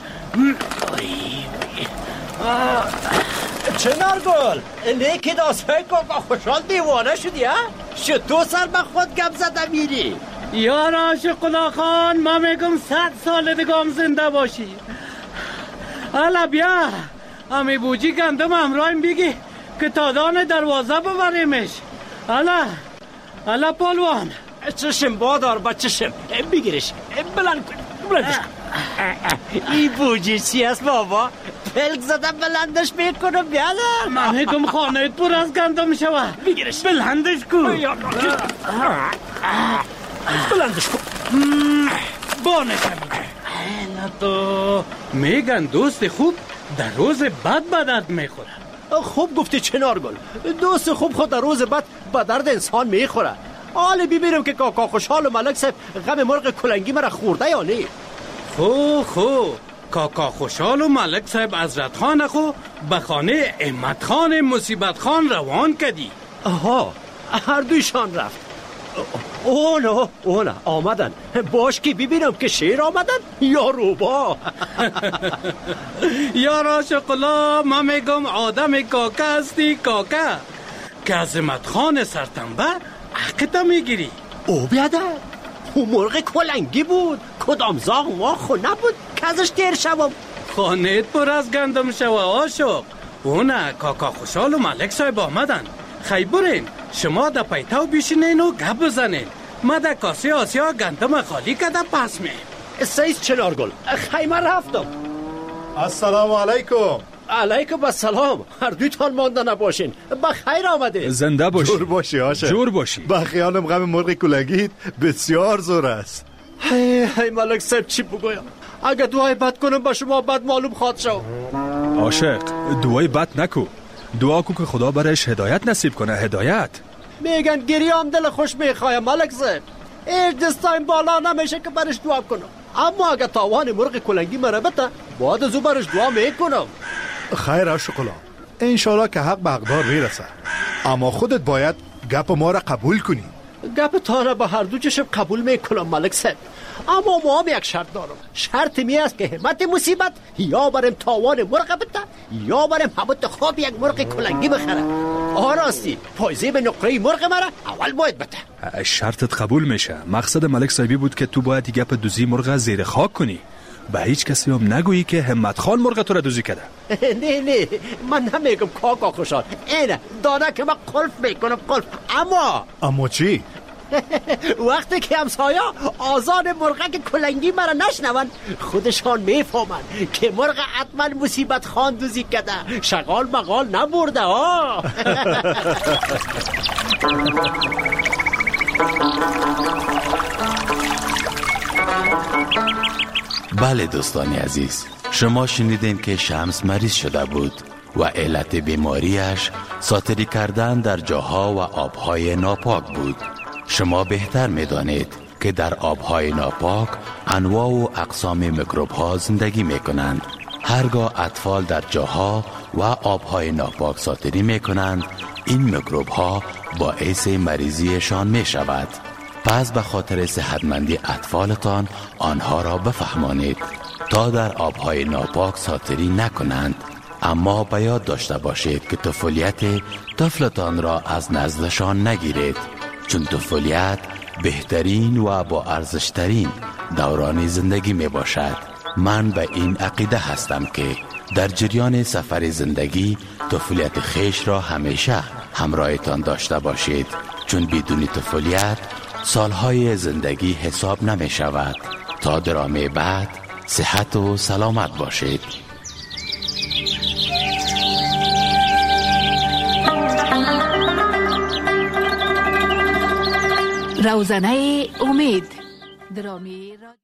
چنار گل لیکن آسای کاکا خوشحال دیوانه شدی ها؟ شتو سر به خود گم زده میری؟ یار عاشق الله خان، ما میگم 100 سال دیگه زنده باشی. حالا بیا امی بوجی گندم همراهیم بگی که تا دان دروازه ببریمش. حالا پالوان چشم بادار با چشم بگیرش بلند بلندش کن. ای بوجی چی است بابا؟ پلک زده بلندش میکنم بیادر. من میگم خانه پر از گندم شوه، بگیرش بلندش کن. بلندش کن. بانشم تو میگن دوست خوب در روز بد به درد میخوره. خوب گفتی چنار گل، دوست خوب خود در روز بد به درد انسان میخوره. حالا ببینم که کاکا خوشحال و ملک صاحب غم مرغ کلنگی مرا خورده یا نه. خو کاکا خوشحال و ملک صاحب حضرت خان خو به خانه احمد خان مصیبت خان روان کردی. آها، هر دویشان رفت. اونا آمدن. باش که ببینم که شیر آمدن یا روبا. یا عاشق الله، ما میگم آدم کاکا هستی کاکا که عظمت خان سرتنبه حقیقتا میگیری. او بیادر، او مرغ کلنگی بود، کدام زاغ ما خو نبود که ازش تیر شوم. خانه پر از گندم شوه عاشق. اونا کاکا خوشحال و ملک صاحب آمدن. خی برین شما در پیتاو بیشینین و گپ بزنین. ما در کاسه آسیا گندم خالی کده پس می. سیز چنار گل، خیمه رفتم. السلام علیکم. علیکم السلام. هر دویتان مانده نباشین. بخیر آمده. زنده باشی. جور باشی عاشق. جور باشی. با خیالم غم مرغ کلنگیت بسیار زور است. هی ملک صاحب چی بگویم؟ اگه دعای بد کنم با شما بد معلوم خواد شو. عاشق دعای بد نکو، دعا کو که خدا برایش هدایت نصیب کنه. هدایت میگن گریام دل خوش میخوایم ملک صاحب. ایش دستایم بالا نمیشه که برش دعا کنم، اما اگه تاوان مرغ کلنگی مرا بته بعد از او برش دعا میکنم. خیر عاشق الله، انشالله که حق به حقدار میرسه، اما خودت باید گپ ما را قبول کنی. گپ تا را به هر دو چشم قبول میکنم ملک صاحب، اما ما هم یک شرط دارم. شرط می است که همت مصیبت یا بریم تاوان مرغ بته یا بریم همت خواب یک مرغ کلنگی بخره. آراستی پایزه به نقره مرغ مرا اول باید بته. شرطت قبول میشه. مقصد ملک صاحبی بود که تو باید گپ دوزی مرغ زیر خاک کنی، به هیچ کسی هم نگویی که همت خان مرغ تو را دوزی کرده. نه من نمیگم کاکا خوشحال، اینه دانه که من قلف میکنم قلف. اما چی؟ وقتی که همسایا آزان مرغک کلنگی مرا نشنون خودشان میفهمن که مرغ حتما مصیبت خان دوزی کرده، شغال مقال نبرده ها. بله دوستان عزیز، شما شنیدین که شمس مریض شده بود و علت بیماریش ساتری کردن در جاها و آبهای ناپاک بود. شما بهتر می‌دانید که در آبهای ناپاک انواع و اقسام میکروب ها زندگی می‌کنند. هرگاه اطفال در جاها و آبهای ناپاک ساتری می‌کنند، این میکروب ها باعث مریضیشان می شود. پس به خاطر صحتمندی اطفالتان آنها را بفهمانید تا در آبهای ناپاک ساتری نکنند. اما به یاد داشته باشید که طفولیت طفلتان را از نزدشان نگیرید، چون طفولیت بهترین و با ارزشترین دوران زندگی می باشد. من به این عقیده هستم که در جریان سفر زندگی طفولیت خیش را همیشه همراهتان داشته باشید، چون بدون طفولیت سالهای زندگی حساب نمی شود. تا درامه بعد صحت و سلامت باشید. روزنه امید درامه